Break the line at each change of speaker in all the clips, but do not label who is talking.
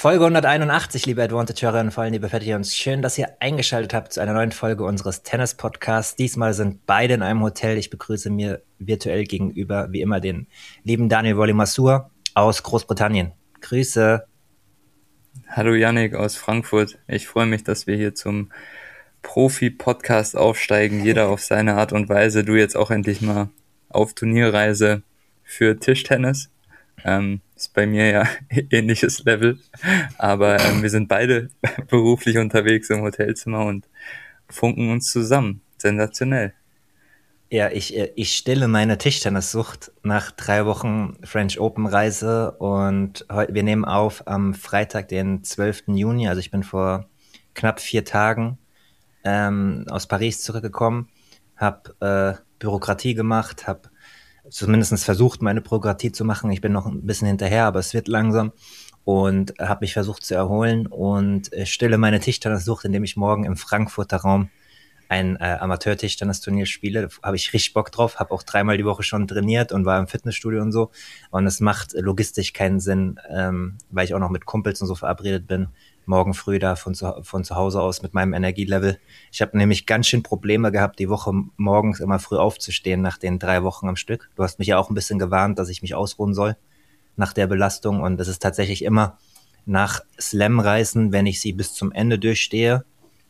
Folge 181, liebe Advantage-Hörerinnen, vor allem liebe Veterans. Schön, dass ihr eingeschaltet habt zu einer neuen Folge unseres Tennis-Podcasts. Diesmal sind beide in einem Hotel. Ich begrüße mir virtuell gegenüber, wie immer, den lieben Daniel Wolli-Masur aus Großbritannien. Grüße.
Hallo Yannick aus Frankfurt. Ich freue mich, dass wir hier zum Profi-Podcast aufsteigen, jeder auf seine Art und Weise. Du jetzt auch endlich mal auf Turnierreise für Tischtennis. Ist bei mir ja ähnliches Level, aber wir sind beide beruflich unterwegs im Hotelzimmer und funken uns zusammen. Sensationell.
Ja, ich stille meine Tischtennissucht nach 3 Wochen French Open Reise und wir nehmen auf am Freitag, den 12. Juni. Also ich bin vor knapp 4 Tagen aus Paris zurückgekommen, habe Bürokratie gemacht, habe zumindest versucht, meine Bürokratie zu machen. Ich bin noch ein bisschen hinterher, aber es wird langsam und habe mich versucht zu erholen und stille meine Tischtennissucht, indem ich morgen im Frankfurter Raum ein Amateur-Tischtennisturnier spiele. Da habe ich richtig Bock drauf, habe auch 3-mal die Woche schon trainiert und war im Fitnessstudio und so. Und es macht logistisch keinen Sinn, weil ich auch noch mit Kumpels und so verabredet bin, morgen früh da von zu Hause aus mit meinem Energielevel. Ich habe nämlich ganz schön Probleme gehabt, die Woche morgens immer früh aufzustehen nach den 3 Wochen am Stück. Du hast mich ja auch ein bisschen gewarnt, dass ich mich ausruhen soll nach der Belastung. Und es ist tatsächlich immer nach Slam-Reisen, wenn ich sie bis zum Ende durchstehe,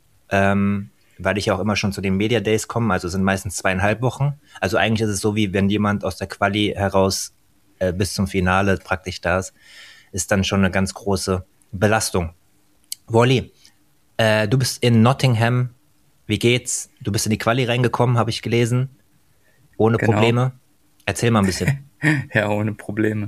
weil ich ja auch immer schon zu den Media Days komme, also sind meistens 2,5 Wochen. Also eigentlich ist es so, wie wenn jemand aus der Quali heraus bis zum Finale praktisch da ist dann schon eine ganz große Belastung. Wolli, du bist in Nottingham. Wie geht's? Du bist in die Quali reingekommen, habe ich gelesen. Ohne
Genau.
Probleme. Erzähl mal ein bisschen.
Ja, ohne Probleme.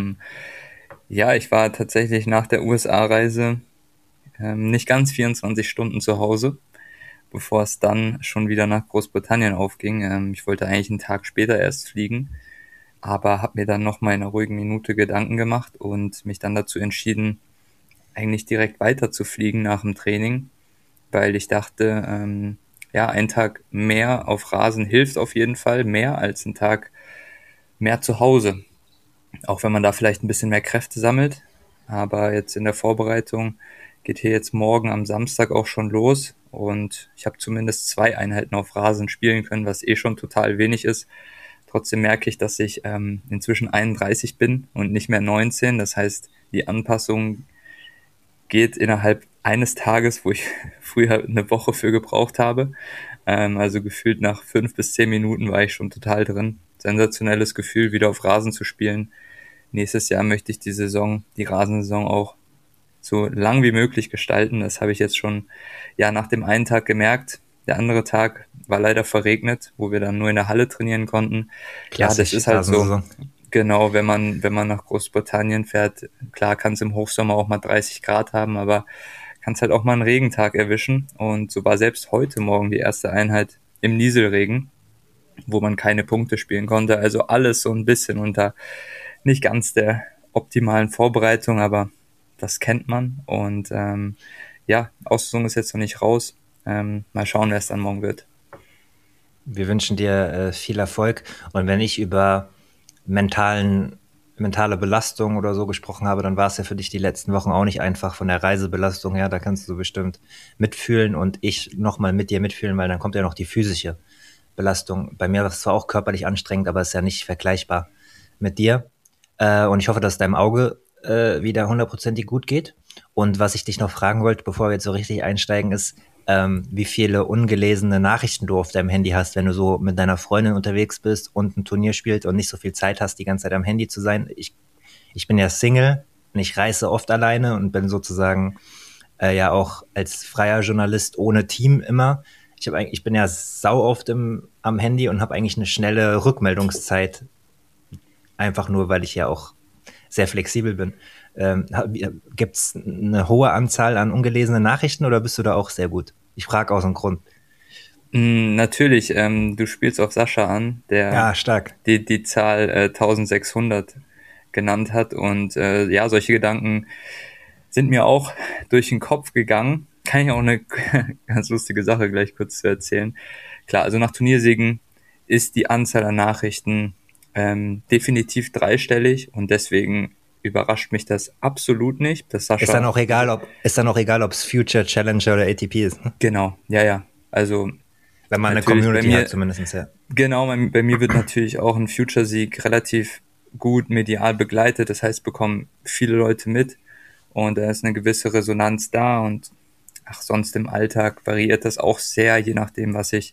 Ja, ich war tatsächlich nach der USA-Reise nicht ganz 24 Stunden zu Hause, bevor es dann schon wieder nach Großbritannien aufging. Ich wollte eigentlich einen Tag später erst fliegen, aber habe mir dann noch mal in einer ruhigen Minute Gedanken gemacht und mich dann dazu entschieden, eigentlich direkt weiter zu fliegen nach dem Training, weil ich dachte, ja, ein Tag mehr auf Rasen hilft auf jeden Fall, mehr als ein Tag mehr zu Hause. Auch wenn man da vielleicht ein bisschen mehr Kräfte sammelt. Aber jetzt in der Vorbereitung geht hier jetzt morgen am Samstag auch schon los. Und ich habe zumindest 2 Einheiten auf Rasen spielen können, was schon total wenig ist. Trotzdem merke ich, dass ich inzwischen 31 bin und nicht mehr 19. Das heißt, die Anpassung geht innerhalb eines Tages, wo ich früher eine Woche für gebraucht habe. Also gefühlt nach 5 bis 10 Minuten war ich schon total drin. Sensationelles Gefühl, wieder auf Rasen zu spielen. Nächstes Jahr möchte ich die Rasensaison auch so lang wie möglich gestalten. Das habe ich jetzt schon ja nach dem einen Tag gemerkt. Der andere Tag war leider verregnet, wo wir dann nur in der Halle trainieren konnten. Ja, das
Klassisch,
ist halt so.
Rasensaison.
Genau, wenn man nach Großbritannien fährt, klar kann es im Hochsommer auch mal 30 Grad haben, aber kann es halt auch mal einen Regentag erwischen. Und so war selbst heute Morgen die erste Einheit im Nieselregen, wo man keine Punkte spielen konnte. Also alles so ein bisschen unter nicht ganz der optimalen Vorbereitung, aber das kennt man. Und ja, Auslosung ist jetzt noch nicht raus. Mal schauen, wer es dann morgen wird.
Wir wünschen dir viel Erfolg. Und wenn ich über mentale Belastung oder so gesprochen habe, dann war es ja für dich die letzten Wochen auch nicht einfach von der Reisebelastung her. Da kannst du bestimmt mitfühlen und ich nochmal mit dir mitfühlen, weil dann kommt ja noch die physische Belastung. Bei mir war es zwar auch körperlich anstrengend, aber es ist ja nicht vergleichbar mit dir. Und ich hoffe, dass es deinem Auge wieder 100%ig gut geht. Und was ich dich noch fragen wollte, bevor wir jetzt so richtig einsteigen, ist, wie viele ungelesene Nachrichten du auf deinem Handy hast, wenn du so mit deiner Freundin unterwegs bist und ein Turnier spielst und nicht so viel Zeit hast, die ganze Zeit am Handy zu sein. Ich bin ja Single und ich reise oft alleine und bin sozusagen ja auch als freier Journalist ohne Team immer. Ich bin ja sau oft am Handy und habe eigentlich eine schnelle Rückmeldungszeit, einfach nur, weil ich ja auch sehr flexibel bin. Gibt es eine hohe Anzahl an ungelesenen Nachrichten oder bist du da auch sehr gut? Ich frage aus dem Grund.
Natürlich, du spielst auf Sascha an, der
Ja, stark.
die Zahl 1600 genannt hat. Und ja, solche Gedanken sind mir auch durch den Kopf gegangen. Kann ich auch eine ganz lustige Sache gleich kurz zu erzählen. Klar, also nach Turniersiegen ist die Anzahl an Nachrichten definitiv dreistellig und deswegen überrascht mich das absolut nicht, dass Sascha...
Ist dann auch egal, ob es Future, Challenger oder ATP ist. Ne?
Genau, ja. Also
wenn man eine Community hat zumindest, ja.
Genau, bei mir wird natürlich auch ein Future-Sieg relativ gut medial begleitet. Das heißt, bekommen viele Leute mit und da ist eine gewisse Resonanz da und sonst im Alltag variiert das auch sehr, je nachdem, was ich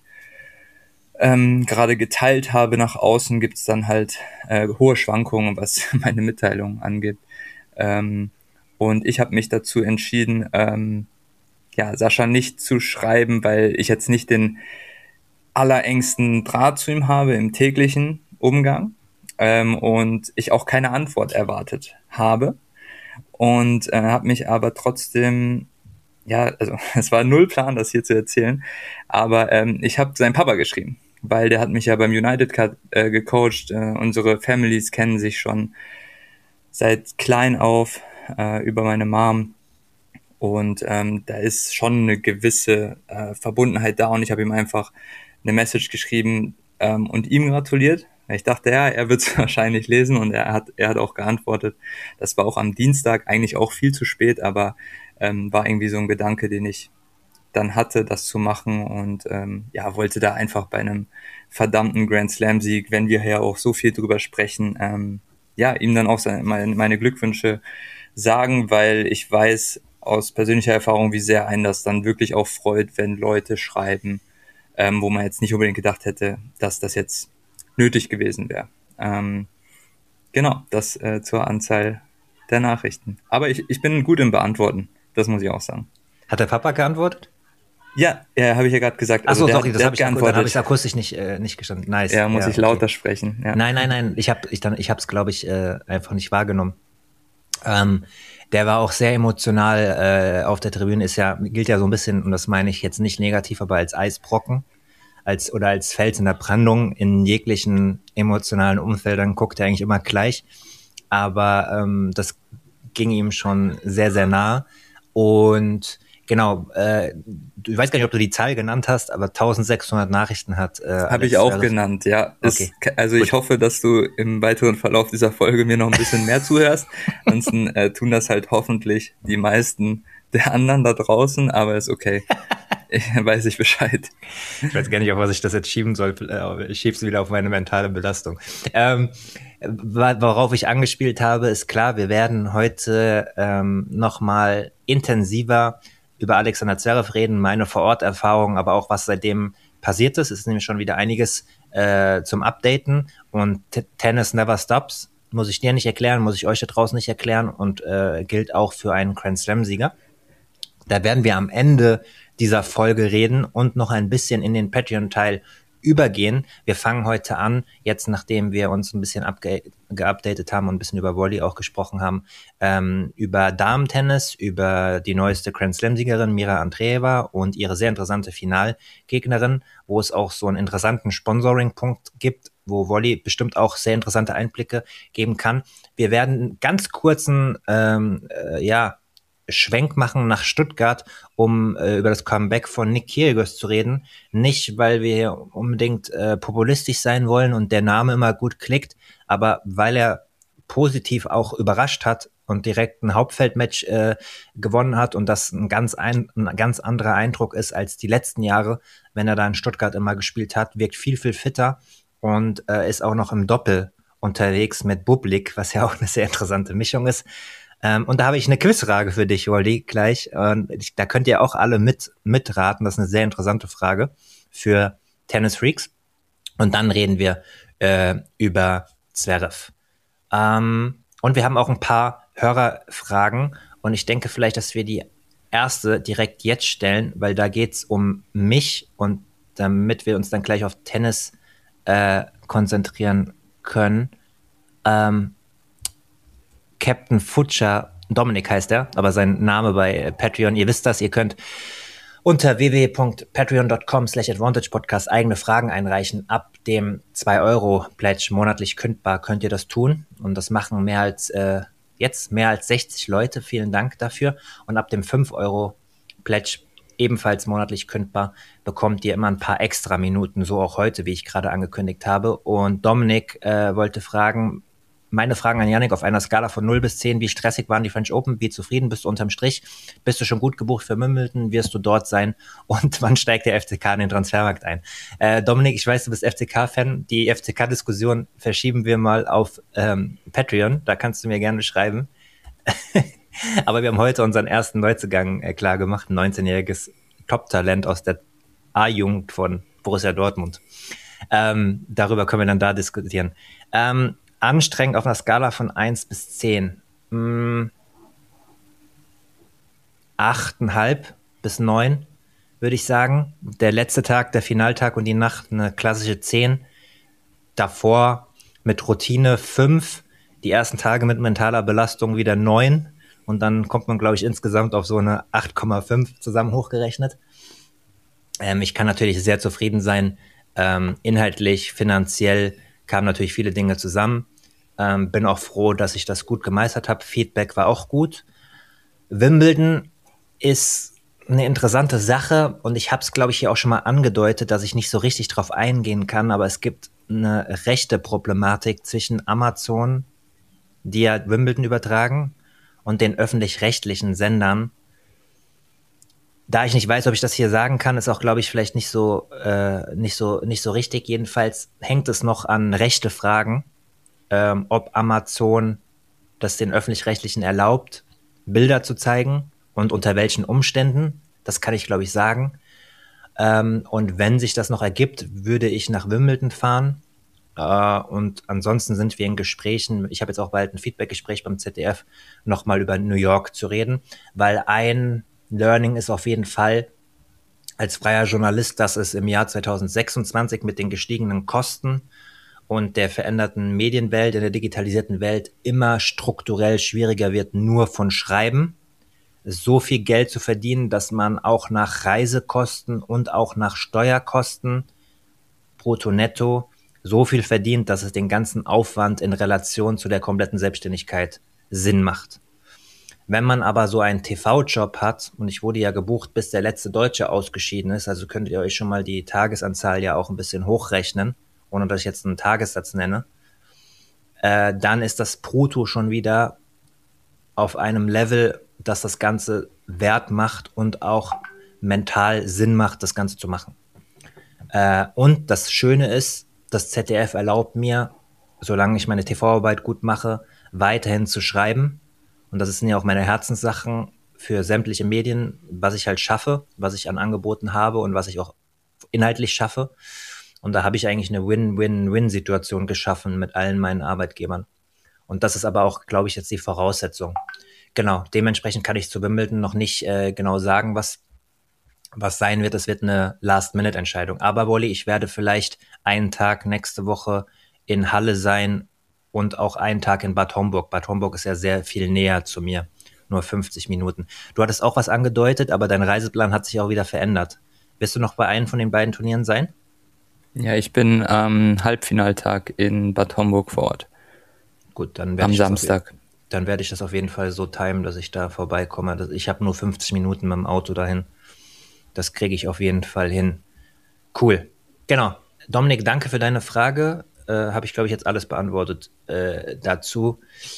gerade geteilt habe nach außen, gibt es dann halt hohe Schwankungen, was meine Mitteilungen angeht. Und ich habe mich dazu entschieden, Sascha nicht zu schreiben, weil ich jetzt nicht den allerengsten Draht zu ihm habe im täglichen Umgang und ich auch keine Antwort erwartet habe und habe mich aber trotzdem, also es war null Plan, das hier zu erzählen, aber ich habe seinen Papa geschrieben, weil der hat mich ja beim United Cup gecoacht, unsere Families kennen sich schon seit klein auf über meine Mom. Und da ist schon eine gewisse Verbundenheit da und ich habe ihm einfach eine Message geschrieben und ihm gratuliert. Ich dachte, er wird es wahrscheinlich lesen und er hat auch geantwortet. Das war auch am Dienstag, eigentlich auch viel zu spät, aber war irgendwie so ein Gedanke, den ich dann hatte, das zu machen und wollte da einfach bei einem verdammten Grand Slam Sieg, wenn wir ja auch so viel drüber sprechen, ihm dann auch meine Glückwünsche sagen, weil ich weiß aus persönlicher Erfahrung, wie sehr einen das dann wirklich auch freut, wenn Leute schreiben, wo man jetzt nicht unbedingt gedacht hätte, dass das jetzt nötig gewesen wäre. Genau, das zur Anzahl der Nachrichten. Aber ich bin gut im Beantworten, das muss ich auch sagen.
Hat der Papa geantwortet?
Ja, habe ich ja gerade gesagt.
Also sorry, das habe ich geantwortet. Dann habe ich akustisch nicht gestanden. Nice.
Ja, muss ich lauter sprechen. Ja.
Nein. Ich hab's, glaube ich, einfach nicht wahrgenommen. Der war auch sehr emotional auf der Tribüne, gilt ja so ein bisschen, und das meine ich jetzt nicht negativ, aber als Eisbrocken, als Fels in der Brandung in jeglichen emotionalen Umfeldern, guckt er eigentlich immer gleich. Aber das ging ihm schon sehr, sehr nah. Und genau, ich weiß gar nicht, ob du die Zahl genannt hast, aber 1600 Nachrichten hat
habe ich auch genannt, ja. Okay. Also gut. Ich hoffe, dass du im weiteren Verlauf dieser Folge mir noch ein bisschen mehr zuhörst. Ansonsten tun das halt hoffentlich die meisten der anderen da draußen, aber ist okay. Weiß ich Bescheid.
Ich weiß gar nicht, auf was ich das jetzt schieben soll. Ich schiebe es wieder auf meine mentale Belastung. Worauf ich angespielt habe, ist klar, wir werden heute nochmal intensiver über Alexander Zverev reden, meine Vororterfahrung, aber auch was seitdem passiert ist. Es ist nämlich schon wieder einiges zum Updaten und Tennis never stops. Muss ich dir nicht erklären, muss ich euch da draußen nicht erklären und gilt auch für einen Grand Slam-Sieger. Da werden wir am Ende dieser Folge reden und noch ein bisschen in den Patreon-Teil übergehen. Wir fangen heute an, jetzt nachdem wir uns ein bisschen geupdatet haben und ein bisschen über Volley auch gesprochen haben, über Damen-Tennis, über die neueste Grand Slam-Siegerin Mira Andreeva und ihre sehr interessante Finalgegnerin, wo es auch so einen interessanten Sponsoring-Punkt gibt, wo Volley bestimmt auch sehr interessante Einblicke geben kann. Wir werden einen ganz kurzen Schwenk machen nach Stuttgart, um über das Comeback von Nick Kyrgios zu reden. Nicht, weil wir unbedingt populistisch sein wollen und der Name immer gut klickt, aber weil er positiv auch überrascht hat und direkt ein Hauptfeldmatch gewonnen hat und das ein ganz anderer Eindruck ist als die letzten Jahre, wenn er da in Stuttgart immer gespielt hat, wirkt viel, viel fitter und ist auch noch im Doppel unterwegs mit Bublik, was ja auch eine sehr interessante Mischung ist. Und da habe ich eine Quizfrage für dich, Wally, gleich. Da könnt ihr auch alle mitraten. Das ist eine sehr interessante Frage für Tennis Freaks. Und dann reden wir über Zverev. Und wir haben auch ein paar Hörerfragen. Und ich denke vielleicht, dass wir die erste direkt jetzt stellen, weil da geht's um mich. Und damit wir uns dann gleich auf Tennis konzentrieren können, Captain Futscher, Dominik heißt er, aber sein Name bei Patreon, ihr wisst das, ihr könnt unter www.patreon.com/advantagepodcast eigene Fragen einreichen. Ab dem 2-Euro-Pledge monatlich kündbar könnt ihr das tun und das machen mehr als 60 Leute, vielen Dank dafür. Und ab dem 5-Euro-Pledge ebenfalls monatlich kündbar bekommt ihr immer ein paar extra Minuten, so auch heute, wie ich gerade angekündigt habe. Und Dominik wollte fragen, meine Fragen an Yannick auf einer Skala von 0 bis 10. Wie stressig waren die French Open? Wie zufrieden bist du unterm Strich? Bist du schon gut gebucht für Wimbledon? Wirst du dort sein? Und wann steigt der FCK in den Transfermarkt ein? Dominik, ich weiß, du bist FCK-Fan. Die FCK-Diskussion verschieben wir mal auf Patreon. Da kannst du mir gerne schreiben. Aber wir haben heute unseren ersten Neuzugang klar gemacht. Ein 19-jähriges Top-Talent aus der A-Jugend von Borussia Dortmund. Darüber können wir dann da diskutieren. Anstrengend auf einer Skala von 1 bis 10. 8,5 bis 9, würde ich sagen. Der letzte Tag, der Finaltag und die Nacht eine klassische 10. Davor mit Routine 5. Die ersten Tage mit mentaler Belastung wieder 9. Und dann kommt man, glaube ich, insgesamt auf so eine 8,5 zusammen hochgerechnet. Ich kann natürlich sehr zufrieden sein. Inhaltlich, finanziell kamen natürlich viele Dinge zusammen. Bin auch froh, dass ich das gut gemeistert habe. Feedback war auch gut. Wimbledon ist eine interessante Sache und ich habe es, glaube ich, hier auch schon mal angedeutet, dass ich nicht so richtig drauf eingehen kann, aber es gibt eine rechte Problematik zwischen Amazon, die ja Wimbledon übertragen, und den öffentlich-rechtlichen Sendern. Da ich nicht weiß, ob ich das hier sagen kann, ist auch, glaube ich, vielleicht nicht so richtig. Jedenfalls hängt es noch an rechte Fragen, ob Amazon das den Öffentlich-Rechtlichen erlaubt, Bilder zu zeigen und unter welchen Umständen. Das kann ich, glaube ich, sagen. Und wenn sich das noch ergibt, würde ich nach Wimbledon fahren. Und ansonsten sind wir in Gesprächen. Ich habe jetzt auch bald ein Feedback-Gespräch beim ZDF, nochmal über New York zu reden, weil ein Learning ist auf jeden Fall als freier Journalist, dass es im Jahr 2026 mit den gestiegenen Kosten und der veränderten Medienwelt, in der digitalisierten Welt immer strukturell schwieriger wird, nur von Schreiben so viel Geld zu verdienen, dass man auch nach Reisekosten und auch nach Steuerkosten brutto netto so viel verdient, dass es den ganzen Aufwand in Relation zu der kompletten Selbstständigkeit Sinn macht. Wenn man aber so einen TV-Job hat, und ich wurde ja gebucht, bis der letzte Deutsche ausgeschieden ist, also könntet ihr euch schon mal die Tagesanzahl ja auch ein bisschen hochrechnen, ohne dass ich jetzt einen Tagessatz nenne, dann ist das Brutto schon wieder auf einem Level, dass das Ganze Wert macht und auch mental Sinn macht, das Ganze zu machen. Und das Schöne ist, das ZDF erlaubt mir, solange ich meine TV-Arbeit gut mache, weiterhin zu schreiben. Und das sind ja auch meine Herzenssachen für sämtliche Medien, was ich halt schaffe, was ich an Angeboten habe und was ich auch inhaltlich schaffe. Und da habe ich eigentlich eine Win-Win-Win-Situation geschaffen mit allen meinen Arbeitgebern. Und das ist aber auch, glaube ich, jetzt die Voraussetzung. Genau, dementsprechend kann ich zu Wimbledon noch nicht genau sagen, was sein wird. Es wird eine Last-Minute-Entscheidung. Aber Wolli, ich werde vielleicht einen Tag nächste Woche in Halle sein und auch einen Tag in Bad Homburg. Bad Homburg ist ja sehr viel näher zu mir, nur 50 Minuten. Du hattest auch was angedeutet, aber dein Reiseplan hat sich auch wieder verändert. Wirst du noch bei einem von den beiden Turnieren sein?
Ja, ich bin am Halbfinaltag in Bad Homburg vor Ort.
Gut, dann werde
am Samstag.
Dann werde ich das auf jeden Fall so timen, dass ich da vorbeikomme. Ich habe nur 50 Minuten mit dem Auto dahin. Das kriege ich auf jeden Fall hin. Cool. Genau. Dominik, danke für deine Frage. Habe ich, glaube ich, jetzt alles beantwortet dazu.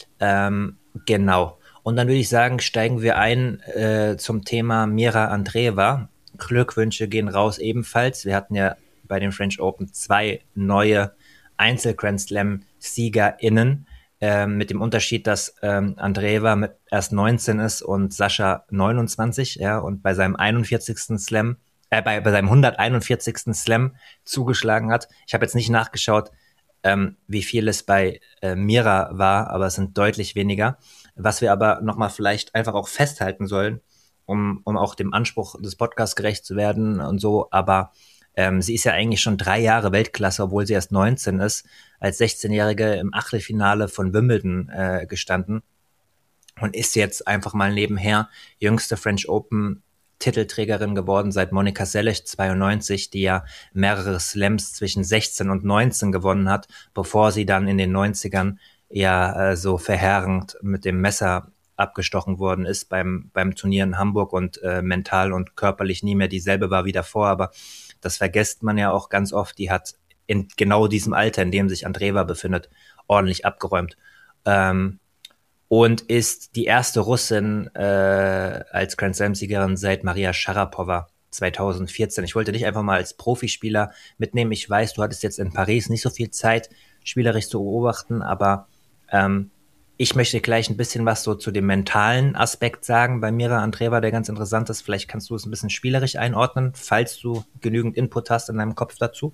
Genau. Und dann würde ich sagen, steigen wir ein zum Thema Mira Andreeva. Glückwünsche gehen raus ebenfalls. Wir hatten ja bei den French Open 2 neue Einzel-Grand Slam-SiegerInnen. Mit dem Unterschied, dass Andreeva erst 19 ist und Sascha 29, ja, und bei seinem 41. Slam, bei seinem 141. Slam zugeschlagen hat. Ich habe jetzt nicht nachgeschaut, wie viel es bei Mira war, aber es sind deutlich weniger. Was wir aber nochmal vielleicht einfach auch festhalten sollen, um auch dem Anspruch des Podcasts gerecht zu werden und so, aber sie ist ja eigentlich schon 3 Jahre Weltklasse, obwohl sie erst 19 ist, als 16-Jährige im Achtelfinale von Wimbledon gestanden und ist jetzt einfach mal nebenher jüngste French Open Titelträgerin geworden seit Monica Seles 92, die ja mehrere Slams zwischen 16 und 19 gewonnen hat, bevor sie dann in den 90ern ja so verheerend mit dem Messer abgestochen worden ist beim Turnier in Hamburg und mental und körperlich nie mehr dieselbe war wie davor, aber das vergisst man ja auch ganz oft, die hat in genau diesem Alter, in dem sich Andreeva befindet, ordentlich abgeräumt. Ähm, und ist die erste Russin als Grand Slam-Siegerin seit Maria Sharapova 2014. Ich wollte dich einfach mal als Profispieler mitnehmen. Ich weiß, du hattest jetzt in Paris nicht so viel Zeit, spielerisch zu beobachten, aber ich möchte gleich ein bisschen was so zu dem mentalen Aspekt sagen bei Mira Andreeva, der ganz interessant ist. Vielleicht kannst du es ein bisschen spielerisch einordnen, falls du genügend Input hast in deinem Kopf dazu.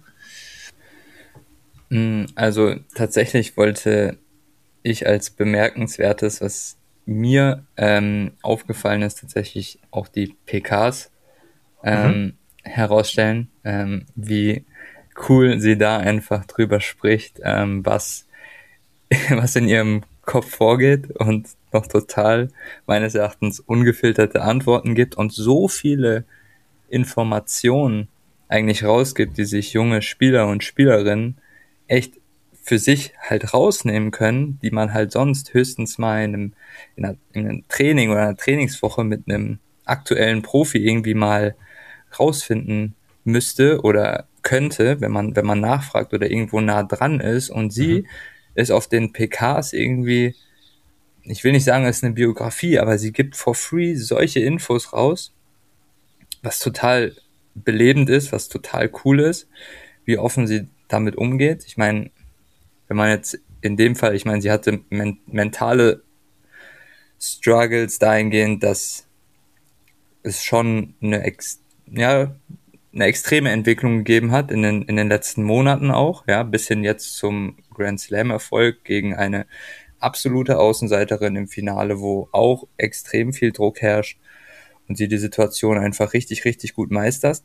Also tatsächlich wollte ich als bemerkenswertes, was mir aufgefallen ist, tatsächlich auch die PKs
Mhm.
herausstellen, wie cool sie da einfach drüber spricht, was in ihrem Kopf vorgeht und noch total meines Erachtens ungefilterte Antworten gibt und so viele Informationen eigentlich rausgibt, die sich junge Spieler und Spielerinnen echt für sich halt rausnehmen können, die man halt sonst höchstens mal in einem Training oder einer Trainingswoche mit einem aktuellen Profi irgendwie mal rausfinden müsste oder könnte, wenn man nachfragt oder irgendwo nah dran ist. Und
Mhm.
sie ist auf den PKs irgendwie, ich will nicht sagen, es ist eine Biografie, aber sie gibt for free solche Infos raus, was total belebend ist, was total cool ist, wie offen sie damit umgeht. Ich meine, wenn man jetzt in dem Fall, ich meine, sie hatte mentale Struggles dahingehend, dass es schon ja, eine extreme Entwicklung gegeben hat in den letzten Monaten auch, ja, bis hin jetzt zum Grand Slam Erfolg gegen eine absolute Außenseiterin im Finale, wo auch extrem viel Druck herrscht und sie die Situation einfach richtig, richtig gut meistert.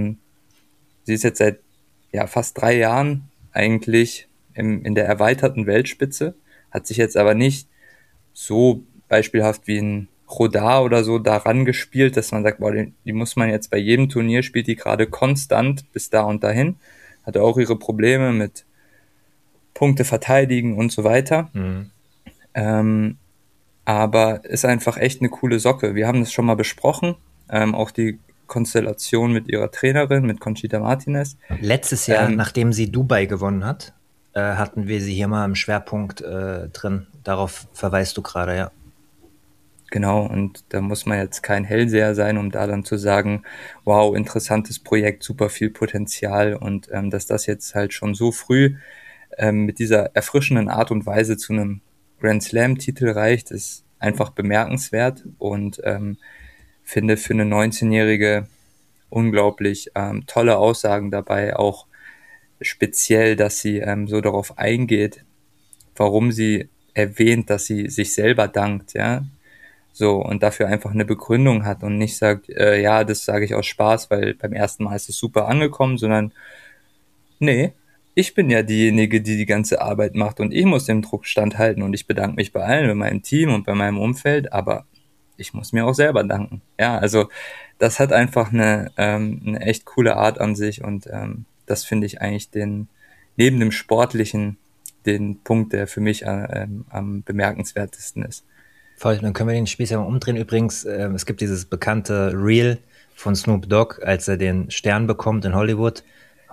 Sie ist jetzt seit ja, fast 3 Jahren eigentlich in der erweiterten Weltspitze, hat sich jetzt aber nicht so beispielhaft wie ein Rodar oder so daran gespielt, dass man sagt, boah, die muss man jetzt bei jedem Turnier spielt die gerade konstant bis da und dahin. Hatte auch ihre Probleme mit Punkte verteidigen und so weiter.
Mhm.
Ähm, aber ist einfach echt eine coole Socke. Wir haben das schon mal besprochen, auch die Konstellation mit ihrer Trainerin, mit Conchita Martinez.
Letztes Jahr,
Ähm,
nachdem sie Dubai gewonnen hat, hatten wir sie hier mal im Schwerpunkt drin. Darauf verweist du gerade, ja.
Genau, und da muss man jetzt kein Hellseher sein, um da dann zu sagen, wow, interessantes Projekt, super viel Potenzial und dass das jetzt halt schon so früh mit dieser erfrischenden Art und Weise zu einem Grand Slam-Titel reicht, ist einfach bemerkenswert und finde für eine 19-Jährige unglaublich tolle Aussagen dabei, auch speziell, dass sie so darauf eingeht, warum sie erwähnt, dass sie sich selber dankt, ja, so, und dafür einfach eine Begründung hat und nicht sagt, ja, das sage ich aus Spaß, weil beim ersten Mal ist es super angekommen, sondern nee, ich bin ja diejenige, die die ganze Arbeit macht und ich muss dem Druck standhalten und ich bedanke mich bei allen, bei meinem Team und bei meinem Umfeld, aber ich muss mir auch selber danken. Ja, also das hat einfach eine echt coole Art an sich und das finde ich eigentlich neben dem Sportlichen, den Punkt, der für mich am bemerkenswertesten ist.
Voll, dann können wir den Spieß ja mal umdrehen. Übrigens, es gibt dieses bekannte Reel von Snoop Dogg, als er den Stern bekommt in Hollywood.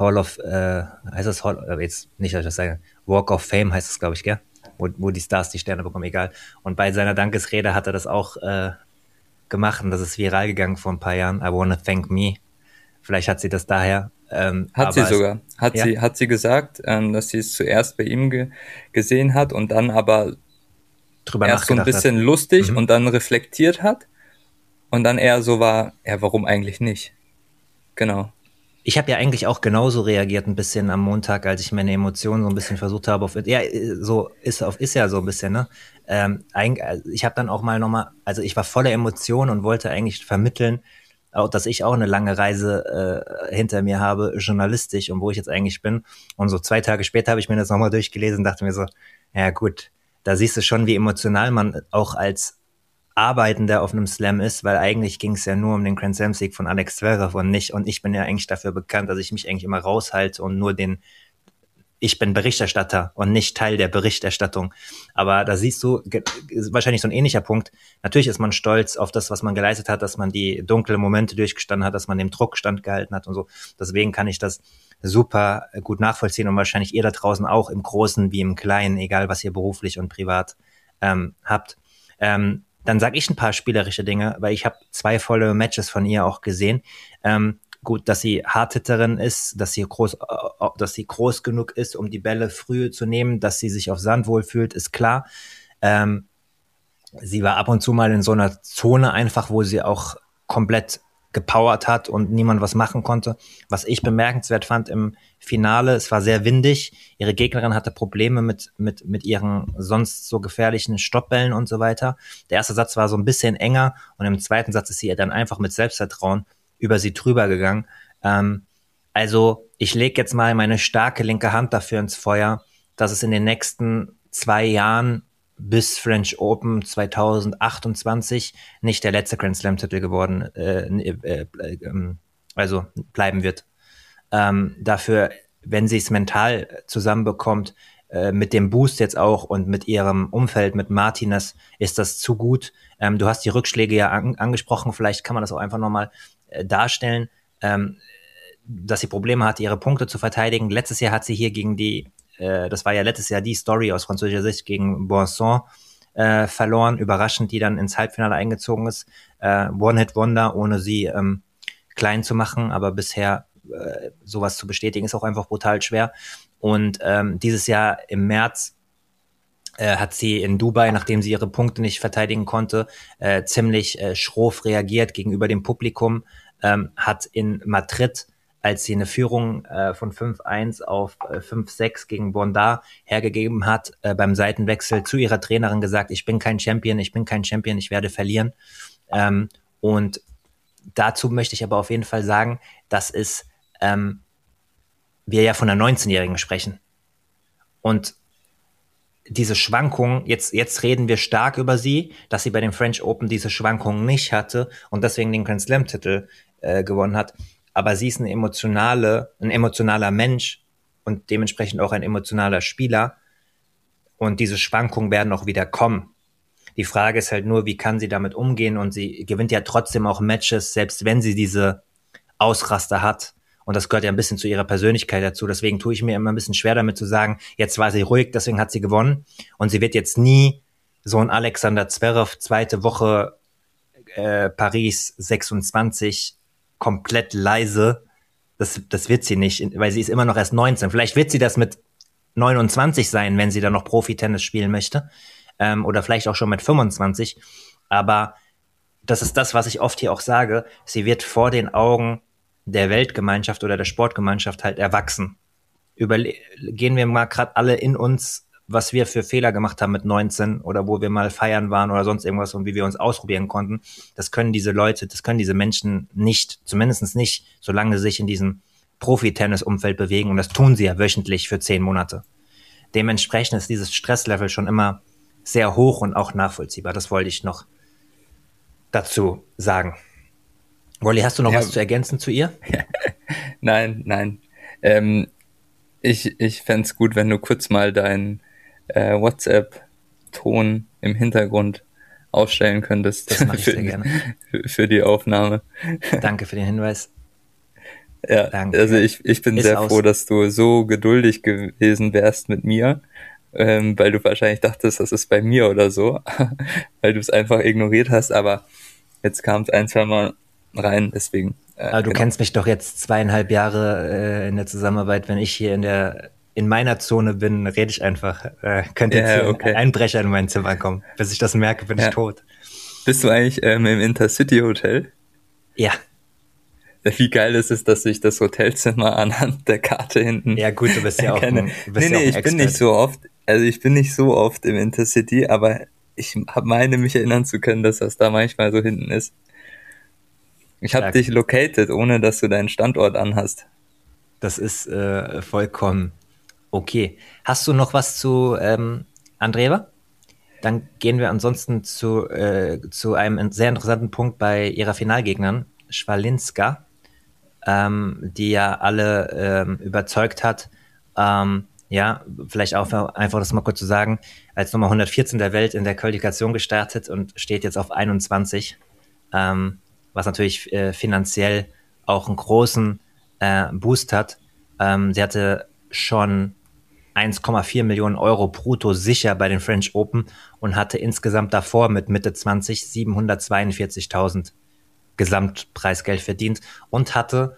Heißt das jetzt nicht, dass ich das sage, Walk of Fame heißt es, glaube ich, gell? Wo die Stars die Sterne bekommen, egal. Und bei seiner Dankesrede hat er das auch gemacht und das ist viral gegangen vor ein paar Jahren. I wanna thank me. Vielleicht hat sie das daher.
Hat sie
Aber es,
sogar.
ja,
Hat sie gesagt, dass sie es zuerst bei ihm gesehen hat und dann aber
drüber
erst so ein
nachgedacht hat.
bisschen lustig
Mhm.
und dann reflektiert hat und dann eher so war, ja, warum eigentlich nicht? Genau.
Ich habe ja eigentlich auch genauso reagiert ein bisschen am Montag, als ich meine Emotionen so ein bisschen versucht habe ja, so ist ja so ein bisschen, ne? Ich habe dann auch mal nochmal, also ich war voller Emotionen und wollte eigentlich vermitteln, auch, dass ich auch eine lange Reise hinter mir habe, journalistisch und wo ich jetzt eigentlich bin. Und so 2 Tage später habe ich mir das nochmal durchgelesen und dachte mir so, ja gut, da siehst du schon, wie emotional man auch als Arbeiten, der auf einem Slam ist, weil eigentlich ging es ja nur um den Grand Slam Sieg von Alex Zverev und nicht, und ich bin ja eigentlich dafür bekannt, dass ich mich eigentlich immer raushalte und nur ich bin Berichterstatter und nicht Teil der Berichterstattung. Aber da siehst du, ist wahrscheinlich so ein ähnlicher Punkt. Natürlich ist man stolz auf das, was man geleistet hat, dass man die dunklen Momente durchgestanden hat, dass man dem Druck standgehalten hat und so. Deswegen kann ich das super gut nachvollziehen und wahrscheinlich ihr da draußen auch im Großen wie im Kleinen, egal was ihr beruflich und privat habt. Dann sage ich ein paar spielerische Dinge, weil ich habe 2 volle Matches von ihr auch gesehen. Gut, dass sie Hardhitterin ist, dass sie groß genug ist, um die Bälle früh zu nehmen, dass sie sich auf Sand wohlfühlt, ist klar. Sie war ab und zu mal in so einer Zone einfach, wo sie auch komplett gepowert hat und niemand was machen konnte. Was ich bemerkenswert fand im Finale, es war sehr windig. Ihre Gegnerin hatte Probleme mit ihren sonst so gefährlichen Stoppbällen und so weiter. Der erste Satz war so ein bisschen enger und im zweiten Satz ist sie dann einfach mit Selbstvertrauen über sie drüber gegangen. Also ich lege jetzt mal meine starke linke Hand dafür ins Feuer, dass es in den nächsten 2 Jahren bis French Open 2028 nicht der letzte Grand Slam Titel geworden, also bleiben wird. Dafür, wenn sie es mental zusammenbekommt, mit dem Boost jetzt auch und mit ihrem Umfeld, mit Martinez, ist das zu gut. Du hast die Rückschläge ja angesprochen, vielleicht kann man das auch einfach nochmal darstellen, dass sie Probleme hatte, ihre Punkte zu verteidigen. Letztes Jahr hat sie hier gegen das war ja letztes Jahr die Story aus französischer Sicht, gegen Bonson verloren, überraschend, die dann ins Halbfinale eingezogen ist. One-Hit-Wonder, ohne sie klein zu machen, aber bisher sowas zu bestätigen, ist auch einfach brutal schwer. Und dieses Jahr im März hat sie in Dubai, nachdem sie ihre Punkte nicht verteidigen konnte, ziemlich schroff reagiert gegenüber dem Publikum, hat in Madrid, als sie eine Führung von 5-1 auf 5-6 gegen Bondar hergegeben hat, beim Seitenwechsel zu ihrer Trainerin gesagt, ich bin kein Champion, ich werde verlieren. Und dazu möchte ich aber auf jeden Fall sagen, dass wir ja von einer 19-Jährigen sprechen. Und diese Schwankungen, jetzt reden wir stark über sie, dass sie bei den French Open diese Schwankungen nicht hatte und deswegen den Grand Slam Titel gewonnen hat. Aber sie ist ein emotionaler Mensch und dementsprechend auch ein emotionaler Spieler. Und diese Schwankungen werden auch wieder kommen. Die Frage ist halt nur, wie kann sie damit umgehen? Und sie gewinnt ja trotzdem auch Matches, selbst wenn sie diese Ausraster hat. Und das gehört ja ein bisschen zu ihrer Persönlichkeit dazu. Deswegen tue ich mir immer ein bisschen schwer damit zu sagen, jetzt war sie ruhig, deswegen hat sie gewonnen. Und sie wird jetzt nie so ein Alexander Zverev, 2. Woche Paris 26, komplett leise. Das wird sie nicht, weil sie ist immer noch erst 19. Vielleicht wird sie das mit 29 sein, wenn sie dann noch Profi-Tennis spielen möchte. Oder vielleicht auch schon mit 25. Aber das ist das, was ich oft hier auch sage. Sie wird vor den Augen der Weltgemeinschaft oder der Sportgemeinschaft halt erwachsen. Gehen wir mal gerade alle in uns, was wir für Fehler gemacht haben mit 19 oder wo wir mal feiern waren oder sonst irgendwas und wie wir uns ausprobieren konnten. Das können diese Menschen nicht, zumindest nicht, solange sie sich in diesem Profi-Tennis-Umfeld bewegen. Und das tun sie ja wöchentlich für 10 Monate. Dementsprechend ist dieses Stresslevel schon immer sehr hoch und auch nachvollziehbar. Das wollte ich noch dazu sagen. Wolli, hast du noch was zu ergänzen zu ihr?
Nein. Ich fände es gut, wenn du kurz mal deinen WhatsApp-Ton im Hintergrund ausstellen könntest.
Das mache ich sehr gerne.
Für die Aufnahme.
Danke für den Hinweis.
Ja, danke. Also ich bin sehr froh, dass du so geduldig gewesen wärst mit mir, weil du wahrscheinlich dachtest, das ist bei mir oder so, weil du es einfach ignoriert hast, aber jetzt kam es 1-2 Mal rein, deswegen.
Aber du kennst mich doch jetzt 2,5 Jahre in der Zusammenarbeit. Wenn ich hier in meiner Zone bin, rede ich einfach. Könnte jetzt ein Einbrecher in mein Zimmer kommen. Bis ich das merke, bin ich tot.
Bist du eigentlich im Intercity Hotel?
Ja.
Wie geil ist es, dass ich das Hotelzimmer anhand der Karte hinten.
Ja gut, du bist ja auch
ich bin nicht so oft. Also ich bin nicht so oft im Intercity, aber ich meine mich erinnern zu können, dass das da manchmal so hinten ist. Ich habe dich located, ohne dass du deinen Standort anhast.
Das ist vollkommen okay. Hast du noch was zu Andreeva? Dann gehen wir ansonsten zu einem sehr interessanten Punkt bei ihrer Finalgegnern, Schwalinska, die ja alle überzeugt hat. Ja, vielleicht auch einfach das mal kurz zu sagen, als Nummer 114 der Welt in der Qualifikation gestartet und steht jetzt auf 21, was natürlich finanziell auch einen großen Boost hat. Sie hatte schon 1,4 Millionen Euro brutto sicher bei den French Open und hatte insgesamt davor mit Mitte 20 742.000 Gesamtpreisgeld verdient und hatte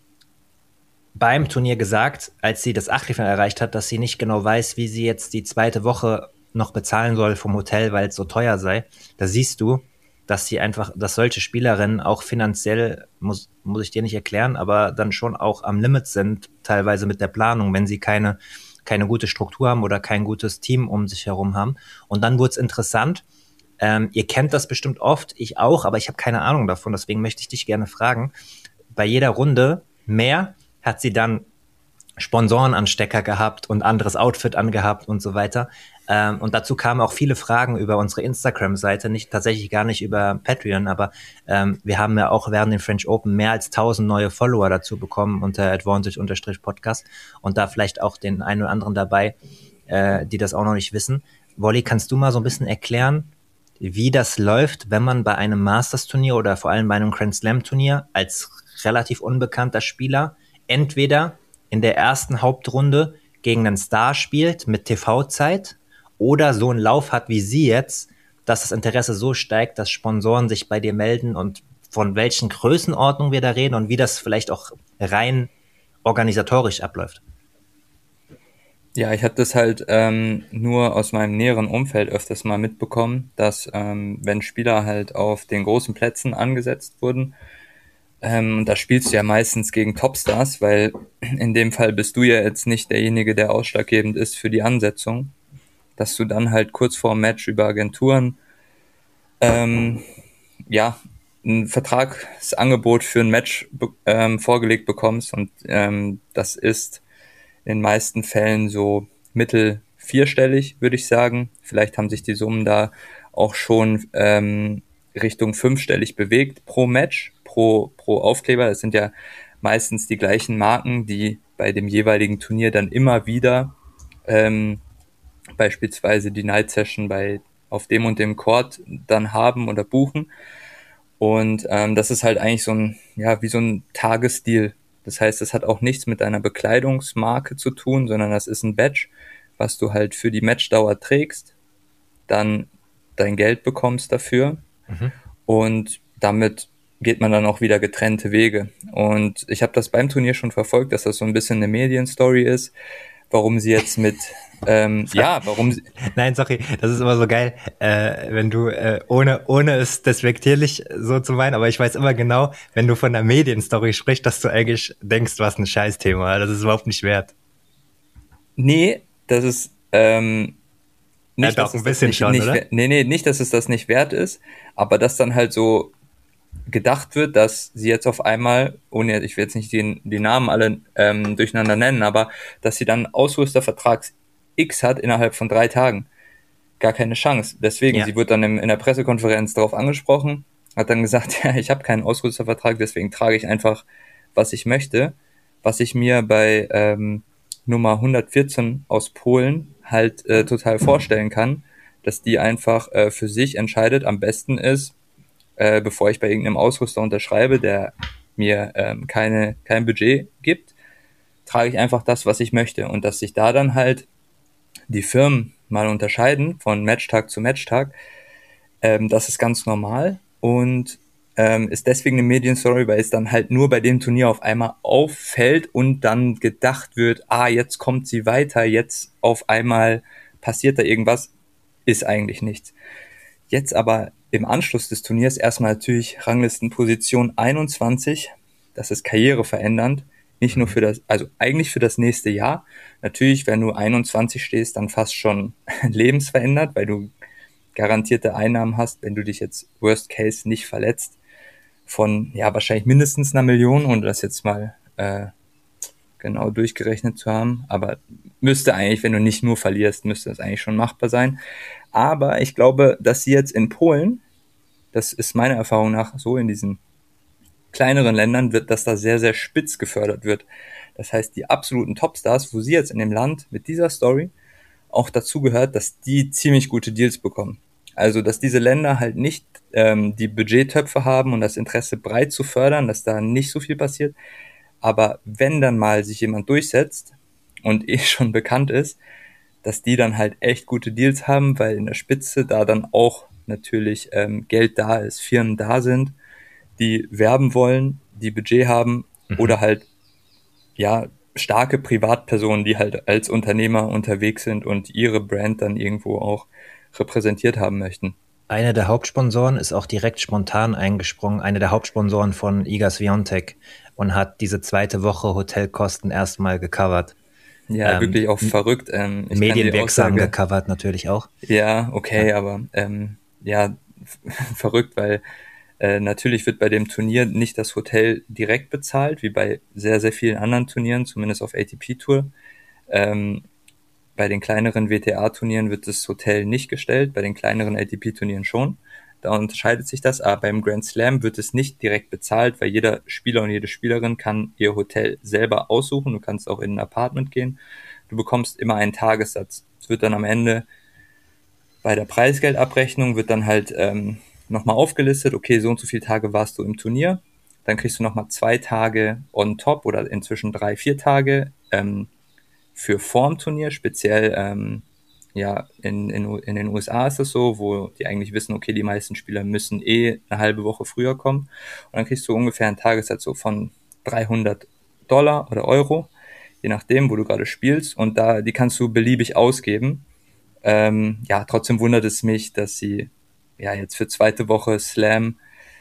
beim Turnier gesagt, als sie das Achtelfinale erreicht hat, dass sie nicht genau weiß, wie sie jetzt die zweite Woche noch bezahlen soll vom Hotel, weil es so teuer sei. Da siehst du, dass sie einfach, dass solche Spielerinnen auch finanziell, muss ich dir nicht erklären, aber dann schon auch am Limit sind, teilweise mit der Planung, wenn sie keine gute Struktur haben oder kein gutes Team um sich herum haben. Und dann wurde es interessant. Ihr kennt das bestimmt oft, ich auch, aber ich habe keine Ahnung davon, deswegen möchte ich dich gerne fragen. Bei jeder Runde mehr hat sie dann Sponsorenanstecker gehabt und anderes Outfit angehabt und so weiter. Und dazu kamen auch viele Fragen über unsere Instagram-Seite, tatsächlich gar nicht über Patreon, aber wir haben ja auch während den French Open mehr als 1000 neue Follower dazu bekommen unter Advantage-Podcast und da vielleicht auch den einen oder anderen dabei, die das auch noch nicht wissen. Wolli, kannst du mal so ein bisschen erklären, wie das läuft, wenn man bei einem Masters-Turnier oder vor allem bei einem Grand Slam-Turnier als relativ unbekannter Spieler entweder in der ersten Hauptrunde gegen einen Star spielt mit TV-Zeit oder so einen Lauf hat wie sie jetzt, dass das Interesse so steigt, dass Sponsoren sich bei dir melden und von welchen Größenordnungen wir da reden und wie das vielleicht auch rein organisatorisch abläuft.
Ja, ich habe das halt nur aus meinem näheren Umfeld öfters mal mitbekommen, dass wenn Spieler halt auf den großen Plätzen angesetzt wurden, da spielst du ja meistens gegen Topstars, weil in dem Fall bist du ja jetzt nicht derjenige, der ausschlaggebend ist für die Ansetzung, dass du dann halt kurz vor dem Match über Agenturen ja ein Vertragsangebot für ein Match vorgelegt bekommst und das ist in den meisten Fällen so mittel vierstellig, würde ich sagen. Vielleicht haben sich die Summen da auch schon Richtung fünfstellig bewegt pro Match, pro Aufkleber. Das sind ja meistens die gleichen Marken, die bei dem jeweiligen Turnier dann immer wieder beispielsweise die Night Session auf dem und dem Court dann haben oder buchen. Und das ist halt eigentlich so ein, ja, wie so ein Tagesstil. Das heißt, das hat auch nichts mit deiner Bekleidungsmarke zu tun, sondern das ist ein Badge, was du halt für die Matchdauer trägst, dann dein Geld bekommst dafür und damit geht man dann auch wieder getrennte Wege. Und ich habe das beim Turnier schon verfolgt, dass das so ein bisschen eine Medienstory ist, warum sie jetzt mit
Nein, sorry, das ist immer so geil, wenn du, ohne es despektierlich so zu meinen, aber ich weiß immer genau, wenn du von der Medienstory sprichst, dass du eigentlich denkst, was ein Scheißthema, das ist überhaupt nicht wert.
Nee, das ist nicht,
Doch,
dass
ein
es das
bisschen schon, oder?
nicht, dass es das nicht wert ist, aber dass dann halt so gedacht wird, dass sie jetzt auf einmal, ohne, ich will jetzt nicht die Namen alle durcheinander nennen, aber dass sie dann Ausrüstervertrag X hat innerhalb von 3 Tagen. Gar keine Chance. Deswegen,
Ja.
sie wird dann in der Pressekonferenz darauf angesprochen, hat dann gesagt, ja, ich habe keinen Ausrüstervertrag, deswegen trage ich einfach, was ich möchte. Was ich mir bei Nummer 114 aus Polen halt total vorstellen kann, dass die einfach für sich entscheidet, am besten ist, bevor ich bei irgendeinem Ausrüster unterschreibe, der mir kein Budget gibt, trage ich einfach das, was ich möchte. Und dass sich da dann halt die Firmen mal unterscheiden von Matchtag zu Matchtag, das ist ganz normal und ist deswegen eine Medienstory, weil es dann halt nur bei dem Turnier auf einmal auffällt und dann gedacht wird, jetzt kommt sie weiter, jetzt auf einmal passiert da irgendwas, ist eigentlich nichts. Jetzt aber im Anschluss des Turniers erstmal natürlich Ranglistenposition 21, das ist karriereverändernd, nicht nur also eigentlich für das nächste Jahr. Natürlich, wenn du 21 stehst, dann fast schon lebensverändert, weil du garantierte Einnahmen hast, wenn du dich jetzt worst case nicht verletzt, von ja wahrscheinlich mindestens 1 Million, ohne das jetzt mal genau durchgerechnet zu haben. Aber müsste eigentlich, wenn du nicht nur verlierst, müsste das eigentlich schon machbar sein. Aber ich glaube, dass sie jetzt in Polen, das ist meiner Erfahrung nach so in diesen kleineren Ländern, dass da sehr, sehr spitz gefördert wird. Das heißt, die absoluten Topstars, wo sie jetzt in dem Land mit dieser Story auch dazu gehört, dass die ziemlich gute Deals bekommen. Also, dass diese Länder halt nicht die Budgettöpfe haben und das Interesse breit zu fördern, dass da nicht so viel passiert. Aber wenn dann mal sich jemand durchsetzt und schon bekannt ist, dass die dann halt echt gute Deals haben, weil in der Spitze da dann auch natürlich Geld da ist, Firmen da sind, die werben wollen, die Budget haben oder halt ja starke Privatpersonen, die halt als Unternehmer unterwegs sind und ihre Brand dann irgendwo auch repräsentiert haben möchten.
Einer der Hauptsponsoren ist auch direkt spontan eingesprungen, einer der Hauptsponsoren von Iga-Swiatek und hat diese zweite Woche Hotelkosten erstmal gecovert.
Ja, wirklich auch verrückt. Ich kann die
Medienwirksam
Aussage,
gecovert natürlich auch.
ja, okay,
Ja.
aber ja, verrückt, weil natürlich wird bei dem Turnier nicht das Hotel direkt bezahlt, wie bei sehr, sehr vielen anderen Turnieren, zumindest auf ATP-Tour. Ähm, Bei den kleineren WTA-Turnieren wird das Hotel nicht gestellt, bei den kleineren ATP-Turnieren schon. Da unterscheidet sich das, aber beim Grand Slam wird es nicht direkt bezahlt, weil jeder Spieler und jede Spielerin kann ihr Hotel selber aussuchen. Du kannst auch in ein Apartment gehen. Du bekommst immer einen Tagessatz. Es wird dann am Ende bei der Preisgeldabrechnung wird dann halt nochmal aufgelistet, okay, so und so viele Tage warst du im Turnier. Dann kriegst du nochmal 2 Tage on top oder inzwischen 3, 4 Tage für vorm Turnier, speziell ja, in den USA ist es so, wo die eigentlich wissen, okay, die meisten Spieler müssen eine halbe Woche früher kommen. Und dann kriegst du ungefähr einen Tagessatz so von $300 oder Euro, je nachdem, wo du gerade spielst. Und die kannst du beliebig ausgeben. Ja, trotzdem wundert es mich, dass sie ja jetzt für zweite Woche Slam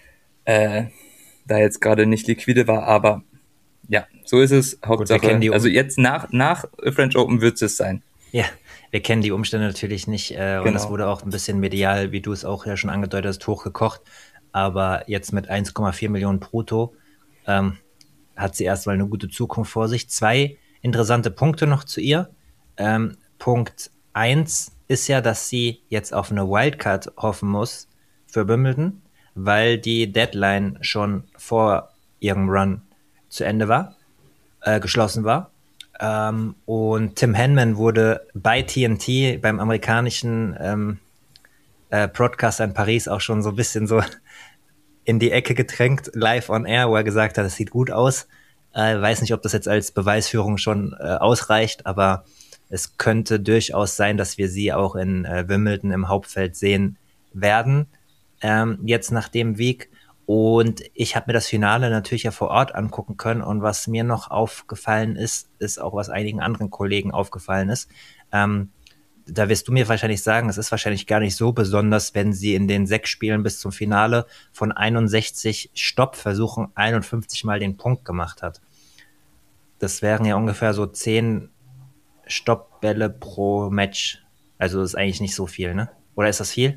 da jetzt gerade nicht liquide war, aber ja, so ist es.
Gut, wir kennen
Hauptsache, also jetzt nach French Open wird es sein.
Ja, wir kennen die Umstände natürlich nicht und es
Genau.
wurde auch ein bisschen medial, wie du es auch ja schon angedeutet hast, hochgekocht. Aber jetzt mit 1,4 Millionen brutto hat sie erstmal eine gute Zukunft vor sich. 2 interessante Punkte noch zu ihr. Punkt 1 ist ja, dass sie jetzt auf eine Wildcard hoffen muss für Wimbledon, weil die Deadline schon vor ihrem Run zu Ende war, geschlossen war. Und Tim Henman wurde bei TNT, beim amerikanischen Broadcaster in Paris, auch schon so ein bisschen so in die Ecke gedrängt, live on air, wo er gesagt hat, es sieht gut aus. Weiß nicht, ob das jetzt als Beweisführung schon ausreicht, aber es könnte durchaus sein, dass wir sie auch in Wimbledon im Hauptfeld sehen werden, jetzt nach dem Weg. Und ich habe mir das Finale natürlich ja vor Ort angucken können. Und was mir noch aufgefallen ist, ist auch, was einigen anderen Kollegen aufgefallen ist. Da wirst du mir wahrscheinlich sagen, es ist wahrscheinlich gar nicht so besonders, wenn sie in den 6 Spielen bis zum Finale von 61 Stoppversuchen 51 Mal den Punkt gemacht hat. Das wären ja ungefähr so 10 Stoppbälle pro Match. Also das ist eigentlich nicht so viel, ne? Oder ist das viel?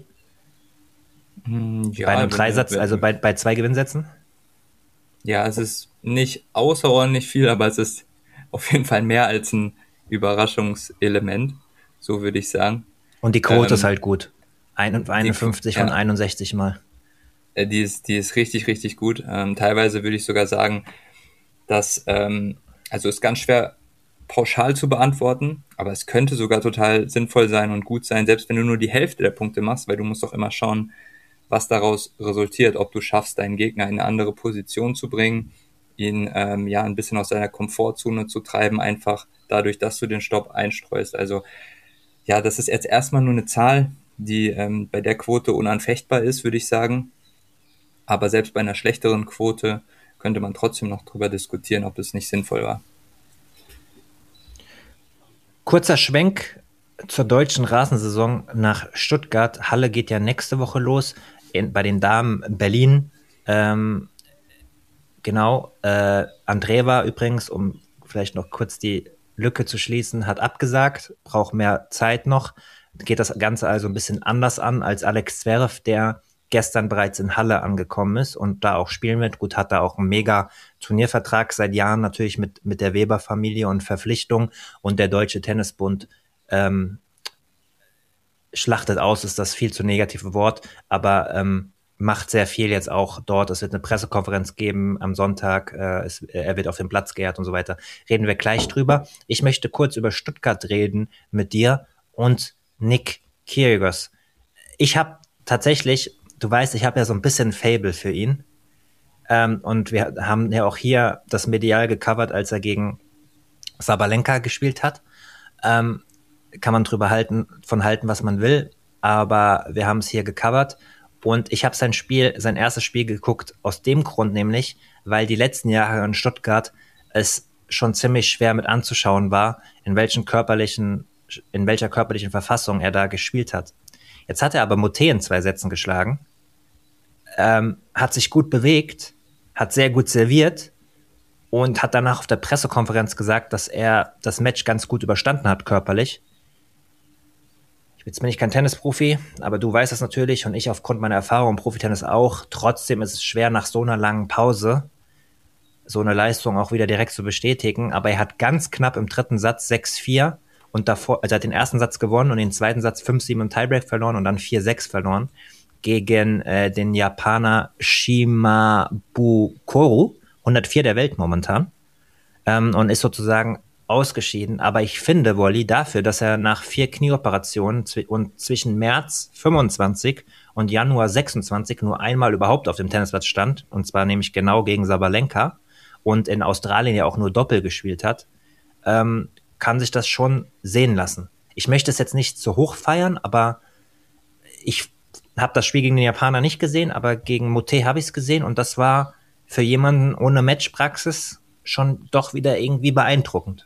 Ja,
Bei einem Dreisatz, also bei 2 Gewinnsätzen?
ja, es ist nicht außerordentlich viel, aber es ist auf jeden Fall mehr als ein Überraschungselement, so würde ich sagen.
Und die Quote ist halt gut. 51 von
Ja,
61 Mal.
die ist richtig, richtig gut. Teilweise würde ich sogar sagen, dass, also ist ganz schwer pauschal zu beantworten, aber es könnte sogar total sinnvoll sein und gut sein, selbst wenn du nur die Hälfte der Punkte machst, weil du musst doch immer schauen, was daraus resultiert, ob du schaffst, deinen Gegner in eine andere Position zu bringen, ihn ja ein bisschen aus seiner Komfortzone zu treiben, einfach dadurch, dass du den Stopp einstreust. Also ja, das ist jetzt erstmal nur eine Zahl, die bei der Quote unanfechtbar ist, würde ich sagen. Aber selbst bei einer schlechteren Quote könnte man trotzdem noch drüber diskutieren, ob es nicht sinnvoll war.
Kurzer Schwenk zur deutschen Rasensaison nach Stuttgart. Halle geht ja nächste Woche los. Bei den Damen Berlin. Genau. Andreeva übrigens, um vielleicht noch kurz die Lücke zu schließen, hat abgesagt, braucht mehr Zeit noch. Geht das Ganze also ein bisschen anders an als Alex Zverev, der gestern bereits in Halle angekommen ist und da auch spielen wird. Gut, hat da auch einen mega Turniervertrag seit Jahren natürlich mit der Weber-Familie und Verpflichtung, und der Deutsche Tennisbund schlachtet aus, ist das viel zu negative Wort, aber macht sehr viel jetzt auch dort. Es wird eine Pressekonferenz geben am Sonntag. Er wird auf den Platz geehrt und so weiter. Reden wir gleich drüber. Ich möchte kurz über Stuttgart reden mit dir und Nick Kyrgios. Ich habe tatsächlich, du weißt, ich habe ja so ein bisschen Faible für ihn. Und wir haben ja auch hier das medial gecovert, als er gegen Sabalenka gespielt hat. Kann man drüber von halten, was man will. Aber wir haben es hier gecovert. Und ich habe sein erstes Spiel geguckt, aus dem Grund nämlich, weil die letzten Jahre in Stuttgart es schon ziemlich schwer mit anzuschauen war, in welcher körperlichen Verfassung er da gespielt hat. Jetzt hat er aber Moté in 2 Sätzen geschlagen, hat sich gut bewegt, hat sehr gut serviert und hat danach auf der Pressekonferenz gesagt, dass er das Match ganz gut überstanden hat körperlich. Jetzt bin ich kein Tennisprofi, aber du weißt das natürlich und ich aufgrund meiner Erfahrung im Profitennis auch. Trotzdem ist es schwer, nach so einer langen Pause so eine Leistung auch wieder direkt zu bestätigen. Aber er hat ganz knapp im 3. Satz 6-4 und davor, also er hat den ersten Satz gewonnen und den 2. Satz 5-7 im Tiebreak verloren und dann 4-6 verloren gegen den Japaner Shimabukuro, 104 der Welt momentan, und ist sozusagen ausgeschieden, aber ich finde, Wolli, dafür, dass er nach 4 Knieoperationen und zwischen März 25 und Januar 26 nur einmal überhaupt auf dem Tennisplatz stand, und zwar nämlich genau gegen Sabalenka und in Australien ja auch nur Doppel gespielt hat, kann sich das schon sehen lassen. Ich möchte es jetzt nicht zu hoch feiern, aber ich habe das Spiel gegen den Japaner nicht gesehen, aber gegen Moté habe ich es gesehen und das war für jemanden ohne Matchpraxis schon doch wieder irgendwie beeindruckend.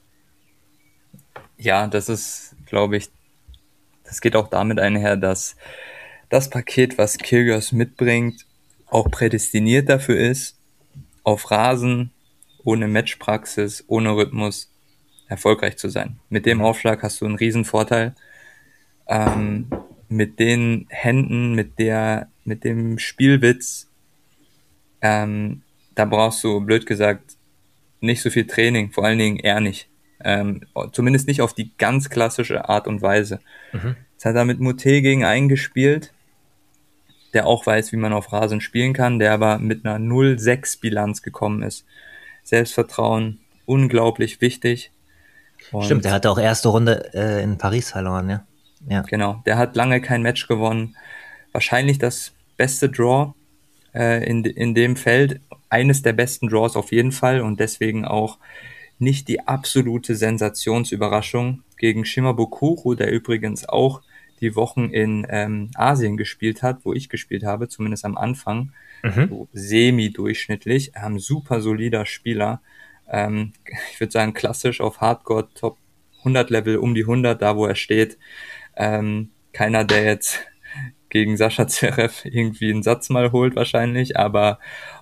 Ja, das ist, glaube ich, das geht auch damit einher, dass das Paket, was Kyrgios mitbringt, auch prädestiniert dafür ist, auf Rasen, ohne Matchpraxis, ohne Rhythmus erfolgreich zu sein. Mit dem Aufschlag hast du einen riesen Vorteil. Mit den Händen, mit dem Spielwitz, da brauchst du, blöd gesagt, nicht so viel Training, vor allen Dingen er nicht. Zumindest nicht auf die ganz klassische Art und Weise. Jetzt hat er mit Moté gegen einen gespielt, der auch weiß, wie man auf Rasen spielen kann, der aber mit einer 0-6-Bilanz gekommen ist. Selbstvertrauen, unglaublich wichtig.
Und stimmt, der hatte auch erste Runde in Paris verloren, ja. Ja.
Genau, der hat lange kein Match gewonnen. Wahrscheinlich das beste Draw in dem Feld. Eines der besten Draws auf jeden Fall und deswegen auch nicht die absolute Sensationsüberraschung gegen Shimabukuro, der übrigens auch die Wochen in Asien gespielt hat, wo ich gespielt habe, zumindest am Anfang, so semi-durchschnittlich, super solider Spieler, ich würde sagen klassisch auf Hardcore Top 100 Level, um die 100, da wo er steht, keiner, der jetzt gegen Sascha Zverev irgendwie einen Satz mal holt wahrscheinlich, aber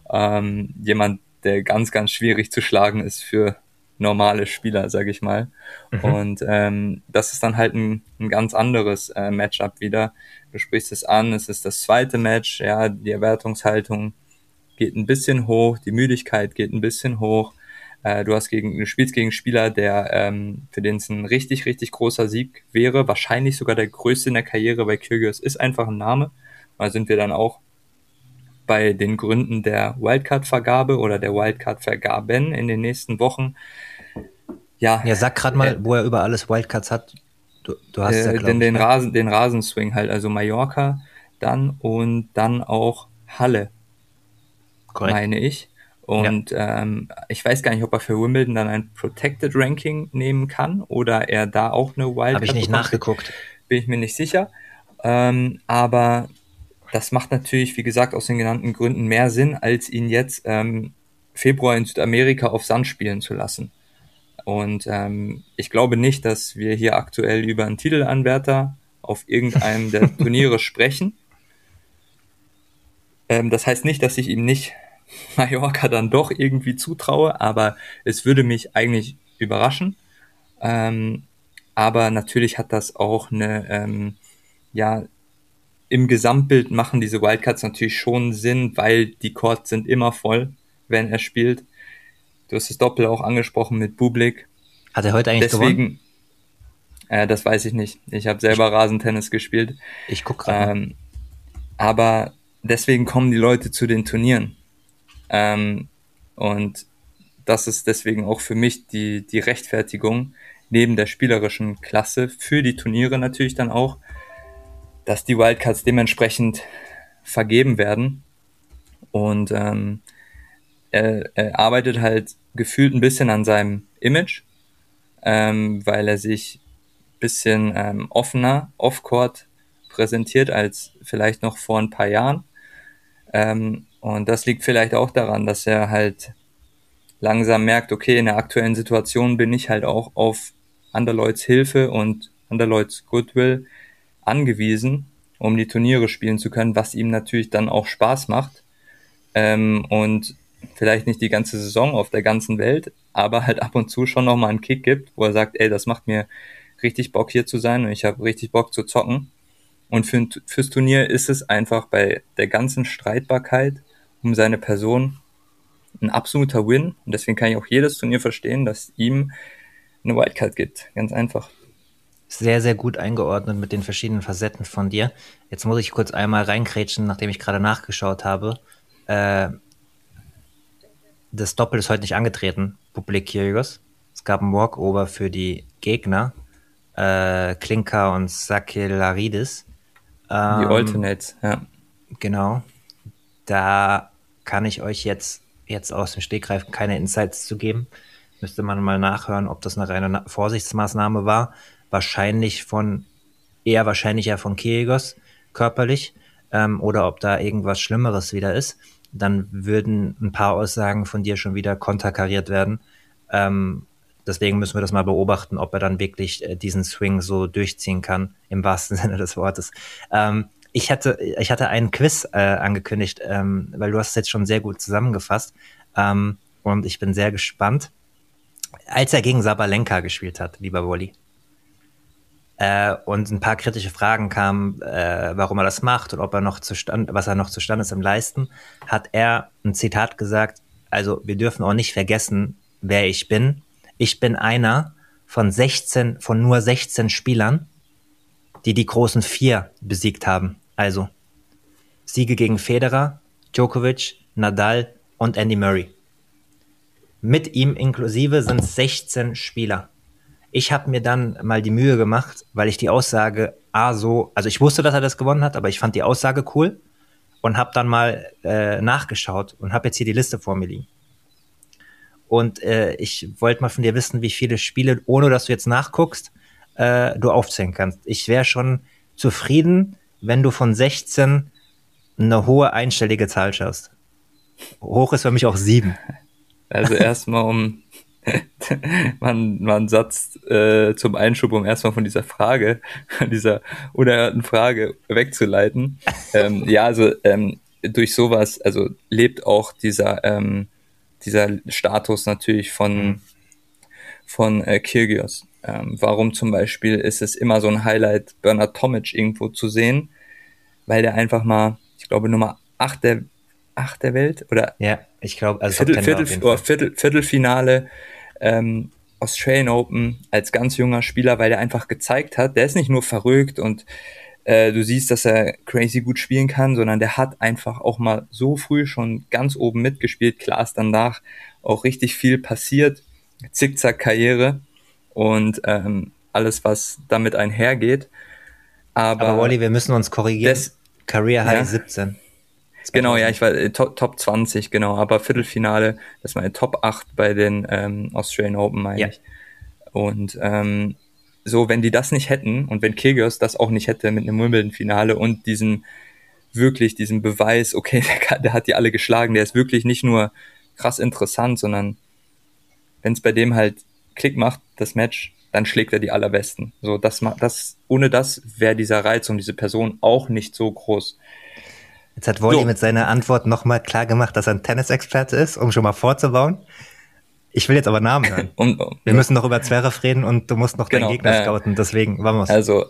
jemand, der ganz, ganz schwierig zu schlagen ist für normale Spieler, sag ich mal. Und das ist dann halt ein ganz anderes Matchup wieder. Du sprichst es an, es ist das zweite Match, ja, die Erwartungshaltung geht ein bisschen hoch, die Müdigkeit geht ein bisschen hoch. Du spielst gegen einen Spieler, der für den es ein richtig, richtig großer Sieg wäre, wahrscheinlich sogar der größte in der Karriere, weil Kyrgios ist einfach ein Name. Da sind wir dann auch bei den Gründen der Wildcard-Vergabe oder der Wildcard-Vergaben in den nächsten Wochen.
Ja, sag gerade mal, wo er über alles Wildcards hat. Du hast ja,
den Rasenswing halt, also Mallorca dann und dann auch Halle, korrekt, meine ich. Und ich weiß gar nicht, ob er für Wimbledon dann ein Protected Ranking nehmen kann oder er da auch eine Wildcard
habe ich nicht nachgeguckt.
Bin ich mir nicht sicher. Aber das macht natürlich, wie gesagt, aus den genannten Gründen mehr Sinn, als ihn jetzt Februar in Südamerika auf Sand spielen zu lassen. Und ich glaube nicht, dass wir hier aktuell über einen Titelanwärter auf irgendeinem der Turniere sprechen. Das heißt nicht, dass ich ihm nicht Mallorca dann doch irgendwie zutraue, aber es würde mich eigentlich überraschen. Aber natürlich hat das auch eine, im Gesamtbild machen diese Wildcards natürlich schon Sinn, weil die Courts sind immer voll, wenn er spielt. Du hast das Doppel auch angesprochen mit Bublik.
Hat er heute eigentlich gewonnen?
Das weiß ich nicht. Ich habe selber Rasentennis gespielt.
Ich gucke gerade.
Aber deswegen kommen die Leute zu den Turnieren. Und das ist deswegen auch für mich die Rechtfertigung neben der spielerischen Klasse für die Turniere natürlich dann auch, dass die Wildcards dementsprechend vergeben werden. Und er arbeitet halt gefühlt ein bisschen an seinem Image, weil er sich ein bisschen offener off-court präsentiert als vielleicht noch vor ein paar Jahren. Und das liegt vielleicht auch daran, dass er halt langsam merkt, okay, in der aktuellen Situation bin ich halt auch auf Anderleuts Hilfe und Anderleuts Goodwill angewiesen, um die Turniere spielen zu können, was ihm natürlich dann auch Spaß macht. Und vielleicht nicht die ganze Saison auf der ganzen Welt, aber halt ab und zu schon nochmal einen Kick gibt, wo er sagt, ey, das macht mir richtig Bock hier zu sein und ich habe richtig Bock zu zocken. Und fürs Turnier ist es einfach bei der ganzen Streitbarkeit um seine Person ein absoluter Win. Und deswegen kann ich auch jedes Turnier verstehen, dass ihm eine Wildcard gibt. Ganz einfach.
Sehr, sehr gut eingeordnet mit den verschiedenen Facetten von dir. Jetzt muss ich kurz einmal reinkrätschen, nachdem ich gerade nachgeschaut habe. Das Doppel ist heute nicht angetreten, Bublik Kyrgios. Es gab ein Walkover für die Gegner, Klinker und Sakellaridis.
Die Alternates, ja.
Genau. Da kann ich euch jetzt aus dem Stegreif keine Insights zu geben. Müsste man mal nachhören, ob das eine reine Vorsichtsmaßnahme war. Eher wahrscheinlich ja von Kyrgios körperlich, oder ob da irgendwas Schlimmeres wieder ist. Dann würden ein paar Aussagen von dir schon wieder konterkariert werden. Deswegen müssen wir das mal beobachten, ob er dann wirklich diesen Swing so durchziehen kann, im wahrsten Sinne des Wortes. Ich hatte einen Quiz angekündigt, weil du hast es jetzt schon sehr gut zusammengefasst. Und ich bin sehr gespannt. Als er gegen Sabalenka gespielt hat, lieber Wolli, und ein paar kritische Fragen kamen, warum er das macht und was er noch zustande ist im Leisten, hat er ein Zitat gesagt, also wir dürfen auch nicht vergessen, wer ich bin. Ich bin einer von nur 16 Spielern, die großen 4 besiegt haben. Also Siege gegen Federer, Djokovic, Nadal und Andy Murray. Mit ihm inklusive sind es 16 Spieler. Ich habe mir dann mal die Mühe gemacht, weil ich die Aussage also ich wusste, dass er das gewonnen hat, aber ich fand die Aussage cool und habe dann mal nachgeschaut und habe jetzt hier die Liste vor mir liegen. Und ich wollte mal von dir wissen, wie viele Spiele, ohne dass du jetzt nachguckst, du aufzählen kannst. Ich wäre schon zufrieden, wenn du von 16 eine hohe einstellige Zahl schaust. Hoch ist für mich auch 7.
Also erstmal um mal einen Satz zum Einschub, um erstmal von dieser Frage, dieser unerhörten Frage wegzuleiten. Durch sowas, also lebt auch dieser Status natürlich von Kyrgios. Warum zum Beispiel ist es immer so ein Highlight, Bernard Tomic irgendwo zu sehen, weil der einfach mal, ich glaube, Nummer 8 der Welt oder
ja, ich glaube, also
Viertelfinale Australian Open als ganz junger Spieler, weil der einfach gezeigt hat, der ist nicht nur verrückt und du siehst, dass er crazy gut spielen kann, sondern der hat einfach auch mal so früh schon ganz oben mitgespielt. Klar ist danach auch richtig viel passiert, Zickzack-Karriere und alles, was damit einhergeht.
Aber Wolli, wir müssen uns korrigieren. Career High 17.
Genau, ja, ich war Top 20, genau, aber Viertelfinale, das war eine Top 8 bei den Australian Open, meine ich. Und so, wenn die das nicht hätten und wenn Kyrgios das auch nicht hätte mit einem Wimbledon-Finale und diesem Beweis, okay, der hat die alle geschlagen, der ist wirklich nicht nur krass interessant, sondern wenn es bei dem halt Klick macht, das Match, dann schlägt er die Allerbesten. So, ohne das wäre dieser Reiz um diese Person auch nicht so groß.
Jetzt hat Wolli mit seiner Antwort nochmal klar gemacht, dass er ein Tennisexperte ist, um schon mal vorzubauen. Ich will jetzt aber Namen hören. Wir müssen noch über Zverev reden und du musst noch deinen Gegner scouten, deswegen, vamos.
Also,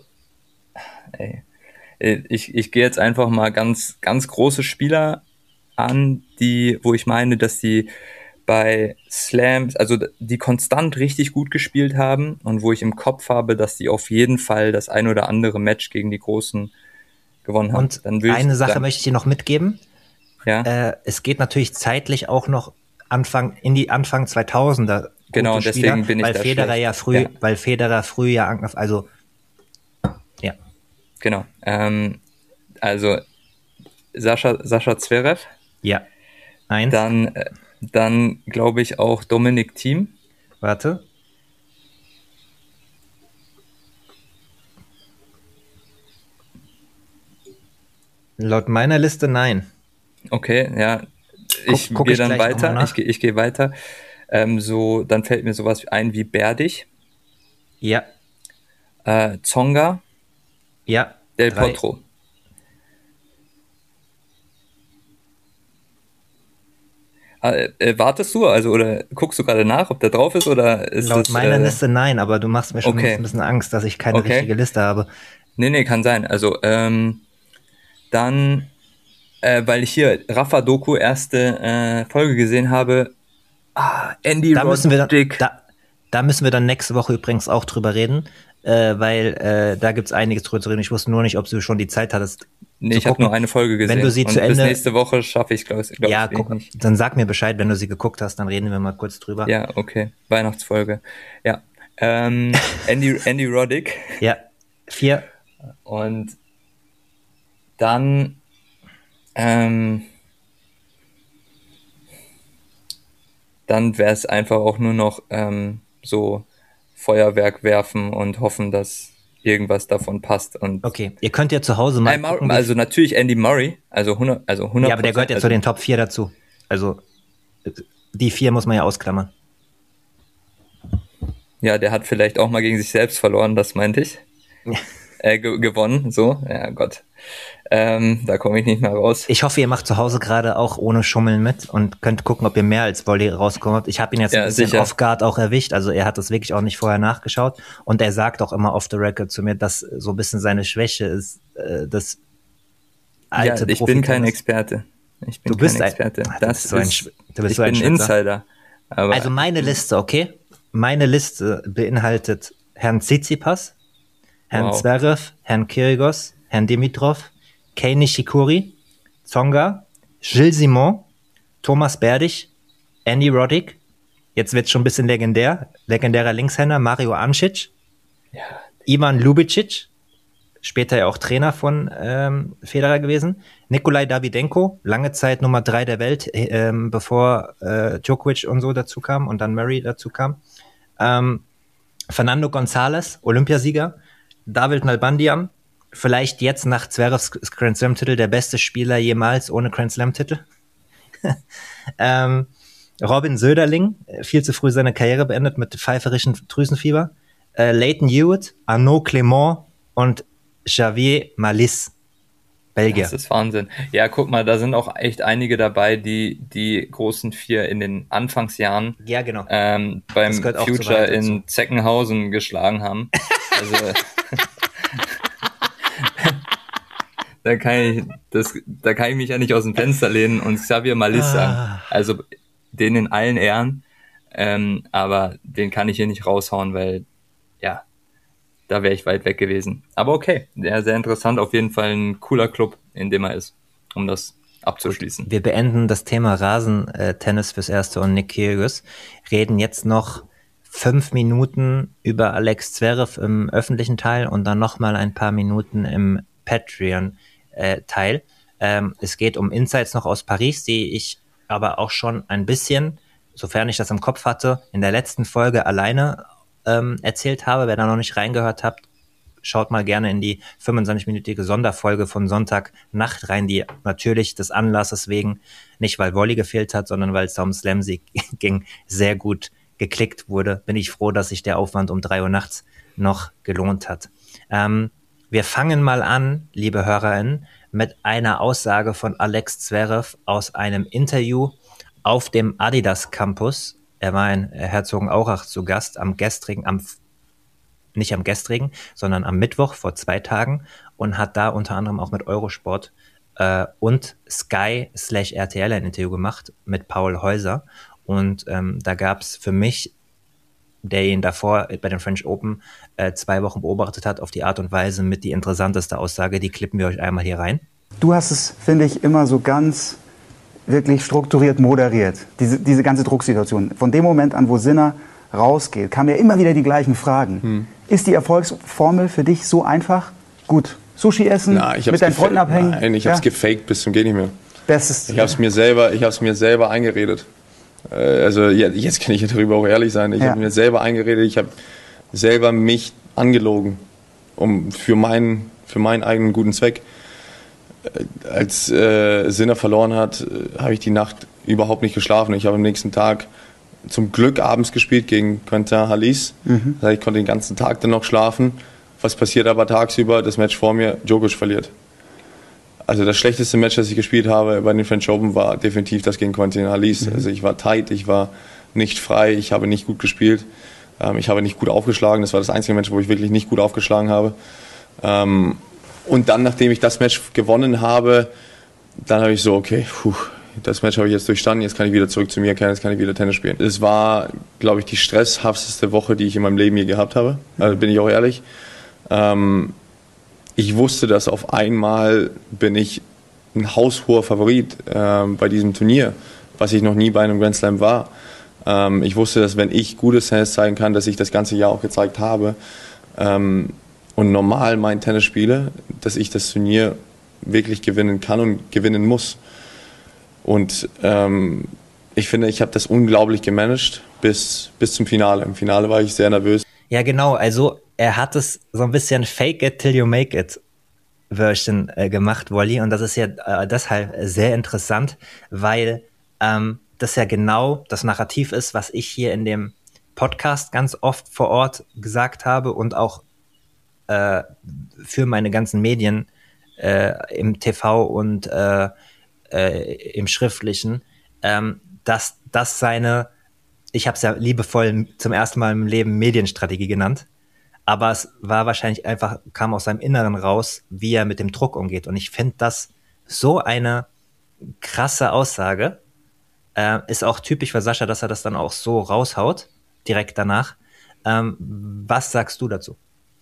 ich gehe jetzt einfach mal ganz, ganz große Spieler an, wo ich meine, dass die bei Slams, also die konstant richtig gut gespielt haben und wo ich im Kopf habe, dass die auf jeden Fall das ein oder andere Match gegen die Großen gewonnen haben.
Und eine Sache möchte ich dir noch mitgeben.
Ja.
Es geht natürlich zeitlich auch noch Anfang 2000er.
Genau, deswegen
Spieler,
bin ich
weil
da
Federer
schlecht.
weil Federer früh ja also ja.
Genau. Also Sascha Zverev.
Ja. 1.
Dann glaube ich auch Dominic Thiem.
Warte. Laut meiner Liste nein.
Okay, ja. Ich gehe dann weiter. Ich gehe weiter. Dann fällt mir sowas ein wie Berdych.
Ja.
Tsonga.
Ja.
Del Potro. Wartest du, oder guckst du gerade nach, ob der drauf ist, oder ist
Laut meiner Liste nein, aber du machst mir schon ein bisschen Angst, dass ich keine richtige Liste habe.
Nee, kann sein. Also, dann, weil ich hier Rafa Doku erste Folge gesehen habe, Andy Roddick.
Da müssen wir dann nächste Woche übrigens auch drüber reden, weil da gibt es einiges drüber zu reden. Ich wusste nur nicht, ob du schon die Zeit hattest.
Nee, ich habe nur eine Folge gesehen.
Wenn du sie zu Ende,
bis nächste Woche schaffe ich, glaube ich,
nicht. Dann sag mir Bescheid, wenn du sie geguckt hast, dann reden wir mal kurz drüber.
Ja, okay. Weihnachtsfolge. Ja. Andy Roddick.
Ja. 4.
Und dann wäre es einfach auch nur noch so Feuerwerk werfen und hoffen, dass irgendwas davon passt. Und
okay, ihr könnt ja zu Hause mal gucken,
also natürlich Andy Murray, also 100%.
Ja, aber der gehört ja zu den Top 4 dazu. Also die 4 muss man ja ausklammern.
Ja, der hat vielleicht auch mal gegen sich selbst verloren, das meinte ich. Gewonnen, so, ja Gott. Da komme ich nicht mehr raus.
Ich hoffe, ihr macht zu Hause gerade auch ohne Schummeln mit und könnt gucken, ob ihr mehr als Volley rauskommt. Ich habe ihn jetzt ein bisschen off-guard auch erwischt, also er hat das wirklich auch nicht vorher nachgeschaut und er sagt auch immer off the record zu mir, dass so ein bisschen seine Schwäche ist, das alte
ich bin kein Experte. Ich bin kein Experte. Ich bin ein Insider. Aber
also meine Liste, okay? Meine Liste beinhaltet Herrn Tsitsipas, Herrn Zverev, Herrn Kyrgios, Herrn Dimitrov, Kei Nishikori, Tsonga, Gilles Simon, Thomas Berdych, Andy Roddick, jetzt wird es schon ein bisschen legendärer Linkshänder, Mario Ancic, Ivan Ljubicic, später ja auch Trainer von Federer gewesen, Nikolai Davydenko, lange Zeit Nummer 3 der Welt, bevor Djokovic und so dazu kam und dann Murray dazu kam, Fernando González, Olympiasieger, David Nalbandian, vielleicht jetzt nach Zverevs Grand Slam-Titel der beste Spieler jemals ohne Grand Slam-Titel. Robin Söderling, viel zu früh seine Karriere beendet mit pfeiferischem Drüsenfieber. Lleyton Hewitt, Arnaud Clément und Javier Malis, Belgier.
Das ist Wahnsinn. Ja, guck mal, da sind auch echt einige dabei, die großen 4 in den Anfangsjahren beim Future in Zeckenhausen geschlagen haben. Also da kann ich mich ja nicht aus dem Fenster lehnen und Xavier Malis sagen. Also den in allen Ehren, aber den kann ich hier nicht raushauen, weil ja, da wäre ich weit weg gewesen. Aber okay, ja, sehr interessant, auf jeden Fall ein cooler Club, in dem er ist, um das abzuschließen.
Wir beenden das Thema Rasentennis fürs Erste und Nick Kyrgios, reden jetzt noch 5 Minuten über Alex Zverev im öffentlichen Teil und dann nochmal ein paar Minuten im Patreon-Teil. Es geht um Insights noch aus Paris, die ich aber auch schon ein bisschen, sofern ich das im Kopf hatte, in der letzten Folge alleine erzählt habe. Wer da noch nicht reingehört hat, schaut mal gerne in die 25-minütige Sonderfolge von Sonntagnacht rein, die natürlich des Anlasses wegen, nicht weil Volley gefehlt hat, sondern weil es da um Slam-Sieg ging, sehr gut geklickt wurde. Bin ich froh, dass sich der Aufwand um 3 Uhr nachts noch gelohnt hat. Wir fangen mal an, liebe HörerInnen, mit einer Aussage von Alex Zverev aus einem Interview auf dem Adidas Campus. Er war in Herzogenaurach zu Gast nicht am gestrigen, sondern am Mittwoch vor 2 Tagen und hat da unter anderem auch mit Eurosport und Sky/RTL ein Interview gemacht mit Paul Häuser. Und da gab es für mich der ihn davor bei den French Open 2 Wochen beobachtet hat, auf die Art und Weise mit die interessanteste Aussage. Die klippen wir euch einmal hier rein.
Du hast es, finde ich, immer so ganz wirklich strukturiert moderiert, diese ganze Drucksituation. Von dem Moment an, wo Sinner rausgeht, kamen ja immer wieder die gleichen Fragen. Ist die Erfolgsformel für dich so einfach? Gut, Sushi essen, mit deinen Freunden abhängen?
Nein, ich habe es gefaked bis zum geht nicht mehr.
Bestes.
Ich habe es mir selber eingeredet. Also jetzt kann ich darüber auch ehrlich sein. Ich habe mir selber eingeredet, ich habe selber mich angelogen, für meinen eigenen guten Zweck. Als Sinner verloren hat, habe ich die Nacht überhaupt nicht geschlafen. Ich habe am nächsten Tag zum Glück abends gespielt gegen Quentin Halys. Das heißt, ich konnte den ganzen Tag dann noch schlafen. Was passiert aber tagsüber? Das Match vor mir, Djokovic verliert. Also das schlechteste Match, das ich gespielt habe bei den French Open, war definitiv das gegen Quentin Halys. Also ich war tight, ich war nicht frei, ich habe nicht gut gespielt. Ich habe nicht gut aufgeschlagen. Das war das einzige Match, wo ich wirklich nicht gut aufgeschlagen habe. Und dann, nachdem ich das Match gewonnen habe, dann habe ich so, okay, das Match habe ich jetzt durchstanden, jetzt kann ich wieder zurück zu mir kehren, jetzt kann ich wieder Tennis spielen. Es war, glaube ich, die stresshafteste Woche, die ich in meinem Leben je gehabt habe. Also bin ich auch ehrlich. Ich wusste, dass auf einmal bin ich ein haushoher Favorit bei diesem Turnier, was ich noch nie bei einem Grand Slam war. Ich wusste, dass wenn ich gutes Tennis zeigen kann, dass ich das ganze Jahr auch gezeigt habe, und normal mein Tennis spiele, dass ich das Turnier wirklich gewinnen kann und gewinnen muss. Und ich finde, ich habe das unglaublich gemanagt bis zum Finale. Im Finale war ich sehr nervös.
Ja, genau. Also er hat es so ein bisschen Fake it till you make it Version gemacht, Wolli. Und das ist ja deshalb sehr interessant, weil das ja genau das Narrativ ist, was ich hier in dem Podcast ganz oft vor Ort gesagt habe und auch für meine ganzen Medien im TV und im Schriftlichen, dass das seine, ich habe es ja liebevoll zum ersten Mal im Leben Medienstrategie genannt, aber es war wahrscheinlich einfach, kam aus seinem Inneren raus, wie er mit dem Druck umgeht. Und ich finde das so eine krasse Aussage, ist auch typisch für Sascha, dass er das dann auch so raushaut, direkt danach. Was sagst du dazu?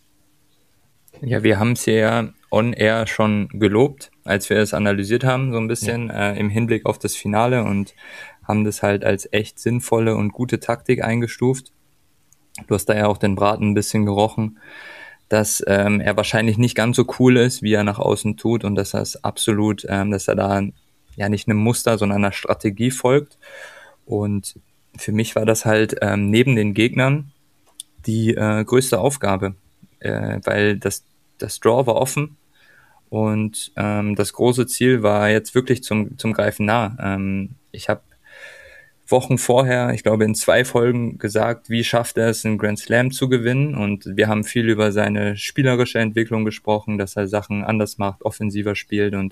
Ja, wir haben es ja on-air schon gelobt, als wir es analysiert haben, so ein bisschen im Hinblick auf das Finale und haben das halt als echt sinnvolle und gute Taktik eingestuft. Du hast da ja auch den Braten ein bisschen gerochen, dass er wahrscheinlich nicht ganz so cool ist, wie er nach außen tut und dass er es absolut, dass er da ja nicht einem Muster, sondern einer Strategie folgt. Und für mich war das halt neben den Gegnern die größte Aufgabe, weil das Draw war offen und das große Ziel war jetzt wirklich zum Greifen nah. Ich habe Wochen vorher, ich glaube in 2 Folgen gesagt, wie schafft er es, einen Grand Slam zu gewinnen, und wir haben viel über seine spielerische Entwicklung gesprochen, dass er Sachen anders macht, offensiver spielt, und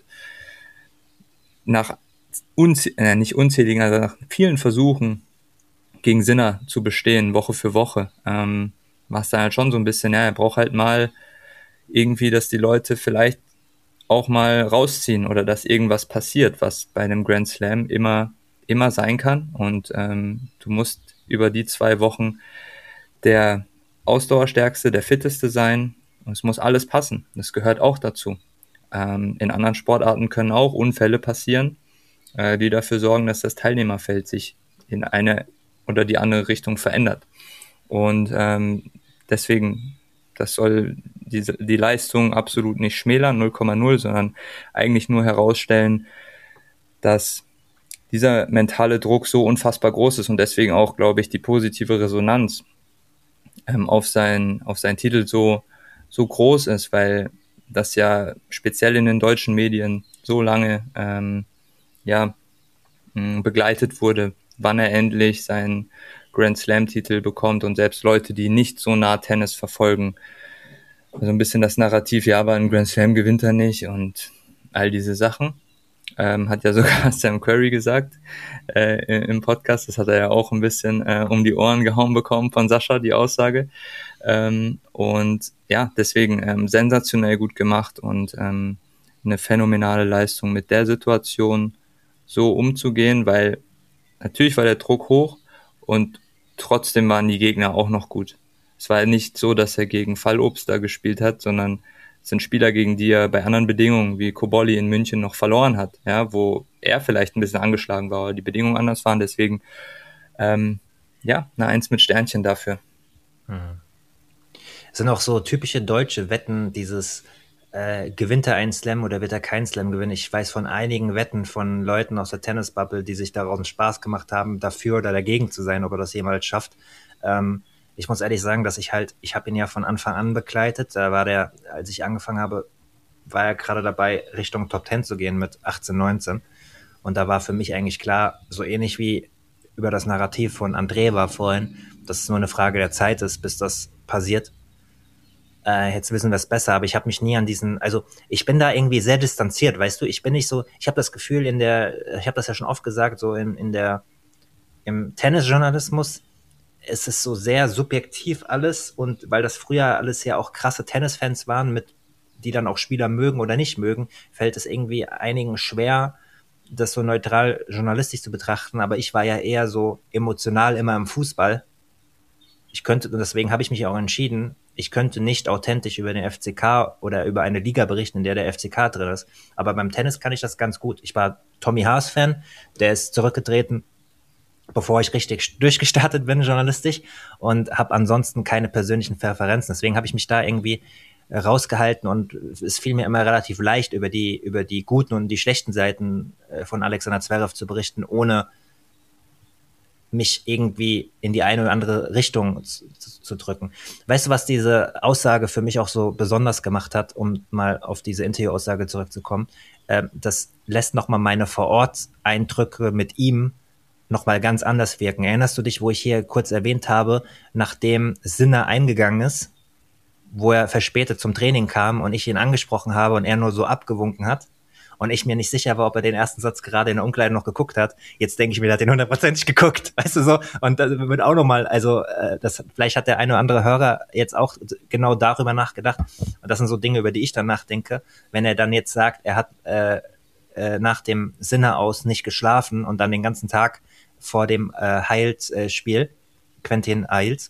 nach nicht unzähligen, also nach vielen Versuchen gegen Sinner zu bestehen, Woche für Woche, war es dann halt schon so ein bisschen, ja, er braucht halt mal irgendwie, dass die Leute vielleicht auch mal rausziehen oder dass irgendwas passiert, was bei einem Grand Slam immer sein kann, und du musst über die 2 Wochen der Ausdauerstärkste, der Fitteste sein, und es muss alles passen. Das gehört auch dazu. In anderen Sportarten können auch Unfälle passieren, die dafür sorgen, dass das Teilnehmerfeld sich in eine oder die andere Richtung verändert. Und deswegen, das soll die Leistung absolut nicht schmälern, 0,0, sondern eigentlich nur herausstellen, dass dieser mentale Druck so unfassbar groß ist und deswegen auch, glaube ich, die positive Resonanz auf seinen Titel so groß ist, weil das ja speziell in den deutschen Medien so lange begleitet wurde, wann er endlich seinen Grand Slam-Titel bekommt, und selbst Leute, die nicht so nah Tennis verfolgen, also ein bisschen das Narrativ, ja, aber einen Grand Slam gewinnt er nicht und all diese Sachen. Hat ja sogar Sam Querrey gesagt im Podcast, das hat er ja auch ein bisschen um die Ohren gehauen bekommen von Sascha, die Aussage. Und ja, deswegen sensationell gut gemacht und eine phänomenale Leistung, mit der Situation so umzugehen, weil natürlich war der Druck hoch und trotzdem waren die Gegner auch noch gut. Es war nicht so, dass er gegen Fallobst da gespielt hat, sondern es sind Spieler, gegen die er bei anderen Bedingungen wie Koboli in München noch verloren hat, ja, wo er vielleicht ein bisschen angeschlagen war, aber die Bedingungen anders waren. Deswegen, eine 1 mit Sternchen dafür.
Es sind auch so typische deutsche Wetten, dieses gewinnt er einen Slam oder wird er keinen Slam gewinnen. Ich weiß von einigen Wetten von Leuten aus der Tennisbubble, die sich daraus einen Spaß gemacht haben, dafür oder dagegen zu sein, ob er das jemals schafft. Ich muss ehrlich sagen, dass ich habe ihn ja von Anfang an begleitet. Da war der, als ich angefangen habe, war er gerade dabei, Richtung Top 10 zu gehen mit 18, 19. Und da war für mich eigentlich klar, so ähnlich wie über das Narrativ von André war vorhin, dass es nur eine Frage der Zeit ist, bis das passiert. Jetzt wissen wir es besser, aber ich habe mich nie an also ich bin da irgendwie sehr distanziert, weißt du, ich bin nicht so, ich habe das Gefühl ich habe das ja schon oft gesagt, so im Tennisjournalismus, es ist so sehr subjektiv alles und weil das früher alles ja auch krasse Tennisfans waren, die dann auch Spieler mögen oder nicht mögen, fällt es irgendwie einigen schwer, das so neutral journalistisch zu betrachten, aber ich war ja eher so emotional immer im Fußball. Und deswegen habe ich mich auch entschieden, ich könnte nicht authentisch über den FCK oder über eine Liga berichten, in der der FCK drin ist. Aber beim Tennis kann ich das ganz gut. Ich war Tommy Haas-Fan, der ist zurückgetreten, bevor ich richtig durchgestartet bin, journalistisch, und habe ansonsten keine persönlichen Präferenzen. Deswegen habe ich mich da irgendwie rausgehalten und es fiel mir immer relativ leicht, über die guten und die schlechten Seiten von Alexander Zverev zu berichten, ohne mich irgendwie in die eine oder andere Richtung zu drücken. Weißt du, was diese Aussage für mich auch so besonders gemacht hat, um mal auf diese Interview-Aussage zurückzukommen? Das lässt nochmal meine Vor-Ort-Eindrücke mit ihm nochmal ganz anders wirken. Erinnerst du dich, wo ich hier kurz erwähnt habe, nachdem Sinner eingegangen ist, wo er verspätet zum Training kam und ich ihn angesprochen habe und er nur so abgewunken hat? Und ich mir nicht sicher war, ob er den ersten Satz gerade in der Umkleide noch geguckt hat. Jetzt denke ich mir, der hat den 100% geguckt, weißt du so. Und das wird auch nochmal, also vielleicht hat der eine oder andere Hörer jetzt auch genau darüber nachgedacht. Und das sind so Dinge, über die ich dann nachdenke. Wenn er dann jetzt sagt, er hat nach dem Sinne aus nicht geschlafen und dann den ganzen Tag vor dem Heils-Spiel, Quentin Heils,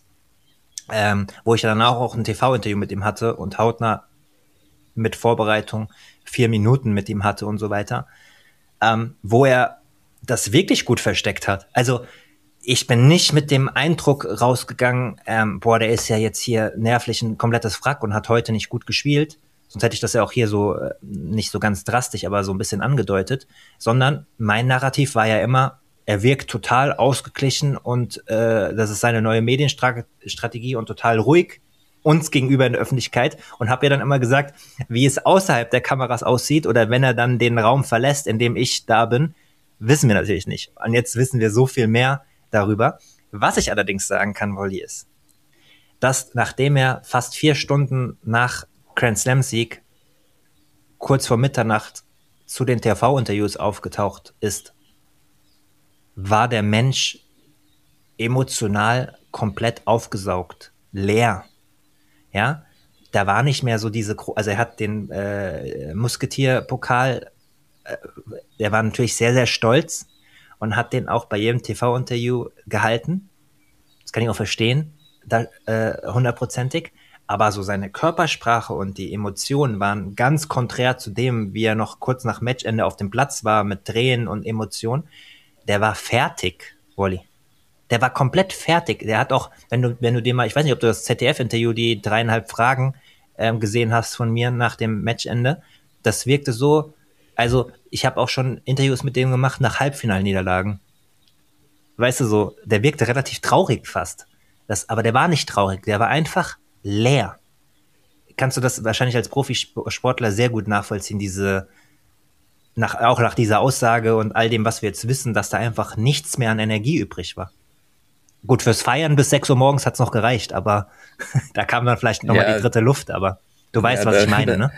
wo ich dann auch ein TV-Interview mit ihm hatte und hautnah mit Vorbereitung 4 Minuten mit ihm hatte und so weiter, wo er das wirklich gut versteckt hat. Also ich bin nicht mit dem Eindruck rausgegangen, der ist ja jetzt hier nervlich ein komplettes Wrack und hat heute nicht gut gespielt. Sonst hätte ich das ja auch hier so nicht so ganz drastisch, aber so ein bisschen angedeutet. Sondern mein Narrativ war ja immer, er wirkt total ausgeglichen und das ist seine neue Medienstrategie und total ruhig uns gegenüber in der Öffentlichkeit, und habe ja dann immer gesagt, wie es außerhalb der Kameras aussieht oder wenn er dann den Raum verlässt, in dem ich da bin, wissen wir natürlich nicht. Und jetzt wissen wir so viel mehr darüber. Was ich allerdings sagen kann, Wolli, ist, dass nachdem er fast 4 Stunden nach Grand Slam Sieg kurz vor Mitternacht zu den TV-Interviews aufgetaucht ist, war der Mensch emotional komplett aufgesaugt, leer. Ja, da war nicht mehr so also er hat den Musketier-Pokal, der war natürlich sehr, sehr stolz und hat den auch bei jedem TV-Interview gehalten. Das kann ich auch verstehen, 100%ig. Aber so seine Körpersprache und die Emotionen waren ganz konträr zu dem, wie er noch kurz nach Matchende auf dem Platz war mit Tränen und Emotionen. Der war fertig, Wolli. Der war komplett fertig. Der hat auch, wenn du dir mal, ich weiß nicht, ob du das ZDF-Interview, die 3,5 Fragen gesehen hast von mir nach dem Matchende, das wirkte so, also ich habe auch schon Interviews mit dem gemacht nach Halbfinalniederlagen. Weißt du so, der wirkte relativ traurig fast. Aber der war nicht traurig, der war einfach leer. Kannst du das wahrscheinlich als Profisportler sehr gut nachvollziehen, auch nach dieser Aussage und all dem, was wir jetzt wissen, dass da einfach nichts mehr an Energie übrig war. Gut, fürs Feiern bis 6 Uhr morgens hat's noch gereicht, aber da kam dann vielleicht nochmal die dritte Luft, aber du weißt, was ich meine, ne?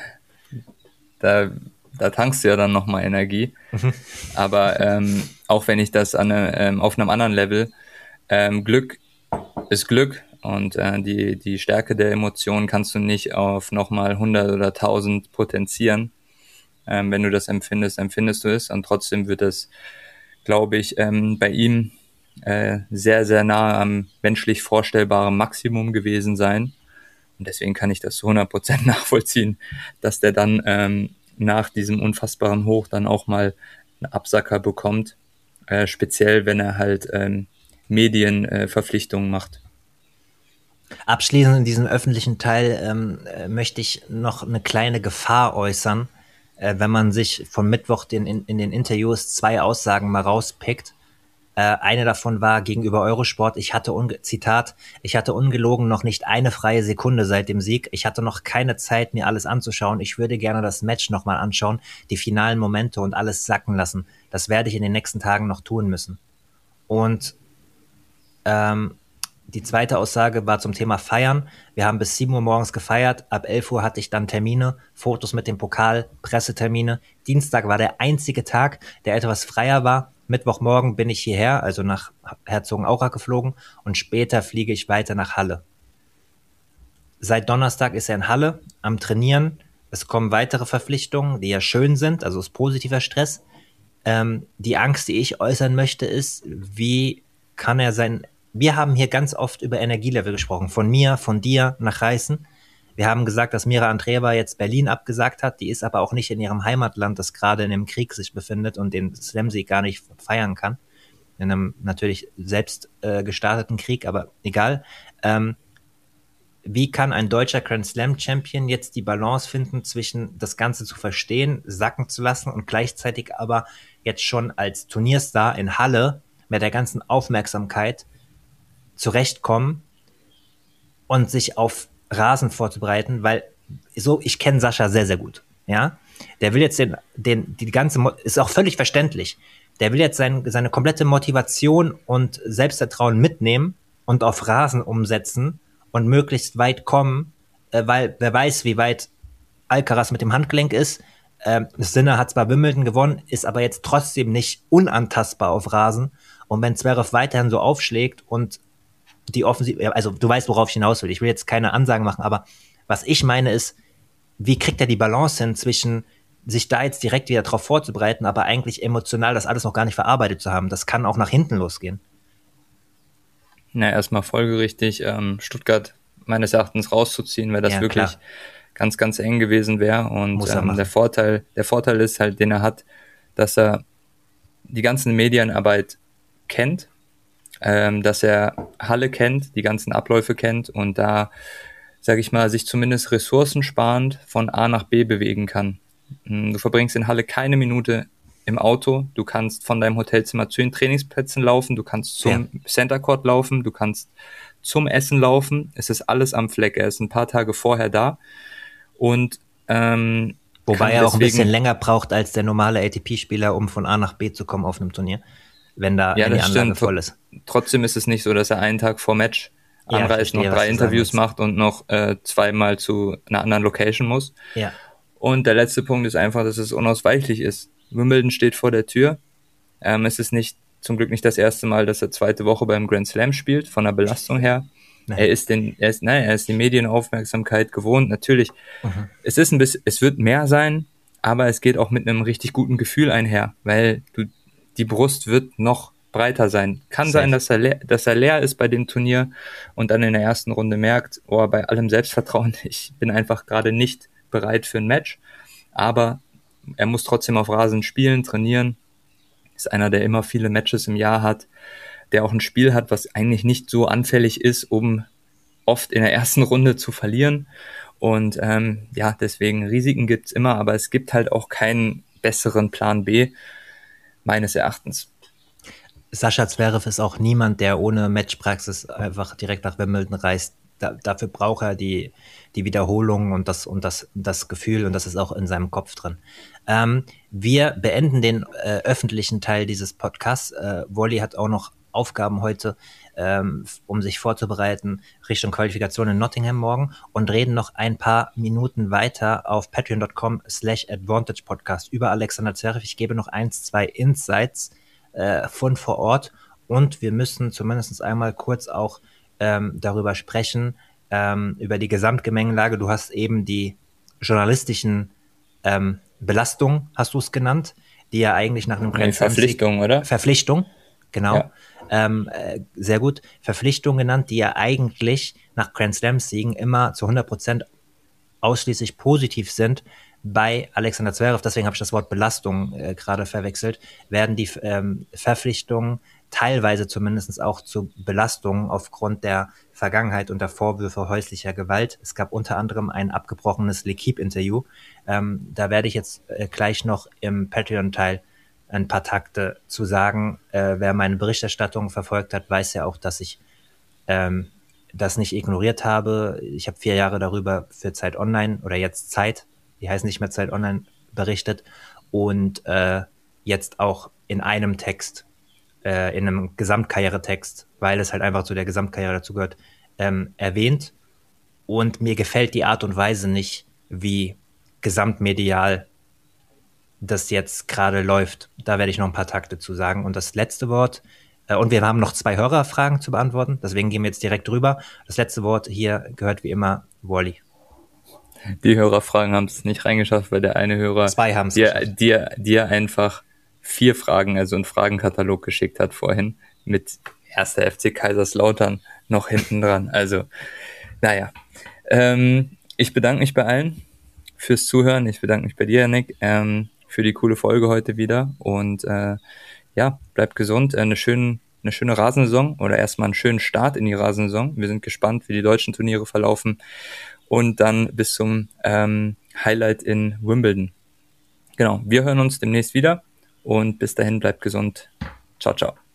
Da tankst du ja dann nochmal Energie. Aber auch wenn ich das auf einem anderen Level, Glück ist Glück und die Stärke der Emotionen kannst du nicht auf nochmal 100 oder 1000 potenzieren. Wenn du das empfindest du es, und trotzdem wird es, glaube ich, bei ihm sehr, sehr nahe am menschlich vorstellbaren Maximum gewesen sein. Und deswegen kann ich das zu 100% nachvollziehen, dass der dann nach diesem unfassbaren Hoch dann auch mal einen Absacker bekommt. Speziell, wenn er halt Medienverpflichtungen macht.
Abschließend in diesem öffentlichen Teil möchte ich noch eine kleine Gefahr äußern, wenn man sich von Mittwoch in den Interviews 2 Aussagen mal rauspickt. Eine davon war gegenüber Eurosport, Zitat, ich hatte ungelogen noch nicht eine freie Sekunde seit dem Sieg. Ich hatte noch keine Zeit, mir alles anzuschauen. Ich würde gerne das Match nochmal anschauen, die finalen Momente und alles sacken lassen. Das werde ich in den nächsten Tagen noch tun müssen. Und die zweite Aussage war zum Thema Feiern. Wir haben bis 7 Uhr morgens gefeiert. Ab 11 Uhr hatte ich dann Termine, Fotos mit dem Pokal, Pressetermine. Dienstag war der einzige Tag, der etwas freier war. Mittwochmorgen bin ich hierher, also nach Herzogenaurach geflogen und später fliege ich weiter nach Halle. Seit Donnerstag ist er in Halle am Trainieren. Es kommen weitere Verpflichtungen, die ja schön sind, also ist positiver Stress. Die Angst, die ich äußern möchte, ist, wie kann er wir haben hier ganz oft über Energielevel gesprochen, von mir, von dir nach Reißen. Wir haben gesagt, dass Mira Andreeva jetzt Berlin abgesagt hat, die ist aber auch nicht in ihrem Heimatland, das gerade in einem Krieg sich befindet und den Slam-Sieg gar nicht feiern kann. In einem natürlich selbst gestarteten Krieg, aber egal. Wie kann ein deutscher Grand Slam Champion jetzt die Balance finden zwischen das Ganze zu verstehen, sacken zu lassen und gleichzeitig aber jetzt schon als Turnierstar in Halle mit der ganzen Aufmerksamkeit zurechtkommen und sich auf Rasen vorzubereiten, weil ich kenne Sascha sehr, sehr gut, ja. Der will jetzt die ganze, ist auch völlig verständlich, der will jetzt seine komplette Motivation und Selbstvertrauen mitnehmen und auf Rasen umsetzen und möglichst weit kommen, weil wer weiß, wie weit Alcaraz mit dem Handgelenk ist. Sinner hat zwar Wimbledon gewonnen, ist aber jetzt trotzdem nicht unantastbar auf Rasen. Und wenn Zverev weiterhin so aufschlägt und die Offensive, also du weißt, worauf ich hinaus will. Ich will jetzt keine Ansagen machen, aber was ich meine ist, wie kriegt er die Balance hin zwischen sich da jetzt direkt wieder drauf vorzubereiten, aber eigentlich emotional das alles noch gar nicht verarbeitet zu haben. Das kann auch nach hinten losgehen.
Na, erstmal folgerichtig, Stuttgart meines Erachtens rauszuziehen, weil das wirklich klar. Ganz, ganz eng gewesen wäre. Und der Vorteil ist halt, den er hat, dass er die ganze Medienarbeit kennt, dass er Halle kennt, die ganzen Abläufe kennt und da, sage ich mal, sich zumindest ressourcensparend von A nach B bewegen kann. Du verbringst in Halle keine Minute im Auto, du kannst von deinem Hotelzimmer zu den Trainingsplätzen laufen, du kannst zum Center Court laufen, du kannst zum Essen laufen, es ist alles am Fleck, er ist ein paar Tage vorher da und
wobei er auch ein bisschen länger braucht als der normale ATP-Spieler, um von A nach B zu kommen auf einem Turnier, wenn da die Anlage voll ist.
Trotzdem ist es nicht so, dass er einen Tag vor Match anreist, noch 3 Interviews macht und noch 2-mal zu einer anderen Location muss.
Ja.
Und der letzte Punkt ist einfach, dass es unausweichlich ist. Wimbledon steht vor der Tür. Es ist zum Glück nicht das erste Mal, dass er 2. Woche beim Grand Slam spielt, von der Belastung her. Nein. Er ist die Medienaufmerksamkeit gewohnt. Natürlich, es wird mehr sein, aber es geht auch mit einem richtig guten Gefühl einher, weil die Brust wird noch breiter sein. Kann sein, dass er leer ist bei dem Turnier und dann in der ersten Runde merkt, bei allem Selbstvertrauen, ich bin einfach gerade nicht bereit für ein Match, aber er muss trotzdem auf Rasen spielen, trainieren, ist einer, der immer viele Matches im Jahr hat, der auch ein Spiel hat, was eigentlich nicht so anfällig ist, um oft in der ersten Runde zu verlieren und deswegen Risiken gibt's immer, aber es gibt halt auch keinen besseren Plan B, meines Erachtens.
Sascha Zverev ist auch niemand, der ohne Matchpraxis einfach direkt nach Wimbledon reist. Dafür braucht er die Wiederholung und das Gefühl und das ist auch in seinem Kopf drin. Wir beenden den öffentlichen Teil dieses Podcasts. Wally hat auch noch Aufgaben heute, um sich vorzubereiten Richtung Qualifikation in Nottingham morgen und reden noch ein paar Minuten weiter auf patreon.com/advantagepodcast über Alexander Zverev. Ich gebe noch 1-2 Insights von vor Ort und wir müssen zumindest einmal kurz auch darüber sprechen, über die Gesamtgemengelage. Du hast eben die journalistischen Belastungen, hast du es genannt, die ja eigentlich nach einem
Verpflichtung, oder?
Verpflichtung, genau. sehr gut, Verpflichtungen genannt, die ja eigentlich nach Grand Slam-Siegen immer zu 100% ausschließlich positiv sind. Bei Alexander Zverev, deswegen habe ich das Wort Belastung gerade verwechselt, werden die Verpflichtungen teilweise zumindest auch zu Belastungen aufgrund der Vergangenheit und der Vorwürfe häuslicher Gewalt. Es gab unter anderem ein abgebrochenes L'Équipe-Interview. Da werde ich jetzt gleich noch im Patreon-Teil ein paar Takte zu sagen. Wer meine Berichterstattung verfolgt hat, weiß ja auch, dass ich das nicht ignoriert habe. Ich habe 4 Jahre darüber für Zeit Online oder jetzt Zeit, die heißt nicht mehr Zeit Online, berichtet und jetzt auch in einem Text, in einem Gesamtkarrieretext, weil es halt einfach zu der Gesamtkarriere dazu gehört, erwähnt. Und mir gefällt die Art und Weise nicht, wie gesamtmedial das jetzt gerade läuft. Da werde ich noch ein paar Takte zu sagen. Und das letzte Wort, und wir haben noch 2 Hörerfragen zu beantworten, deswegen gehen wir jetzt direkt drüber. Das letzte Wort hier gehört wie immer Wally.
Die Hörerfragen haben es nicht reingeschafft, weil der eine Hörer
2 haben es
dir einfach 4 Fragen, also einen Fragenkatalog geschickt hat vorhin, mit 1. FC Kaiserslautern noch hinten dran. Also, naja. Ich bedanke mich bei allen fürs Zuhören. Ich bedanke mich bei dir, Yannick, für die coole Folge heute wieder. Und ja, bleibt gesund. Eine schöne Rasensaison oder erstmal einen schönen Start in die Rasensaison. Wir sind gespannt, wie die deutschen Turniere verlaufen. Und dann bis zum Highlight in Wimbledon. Genau, wir hören uns demnächst wieder. Und bis dahin bleibt gesund. Ciao, ciao.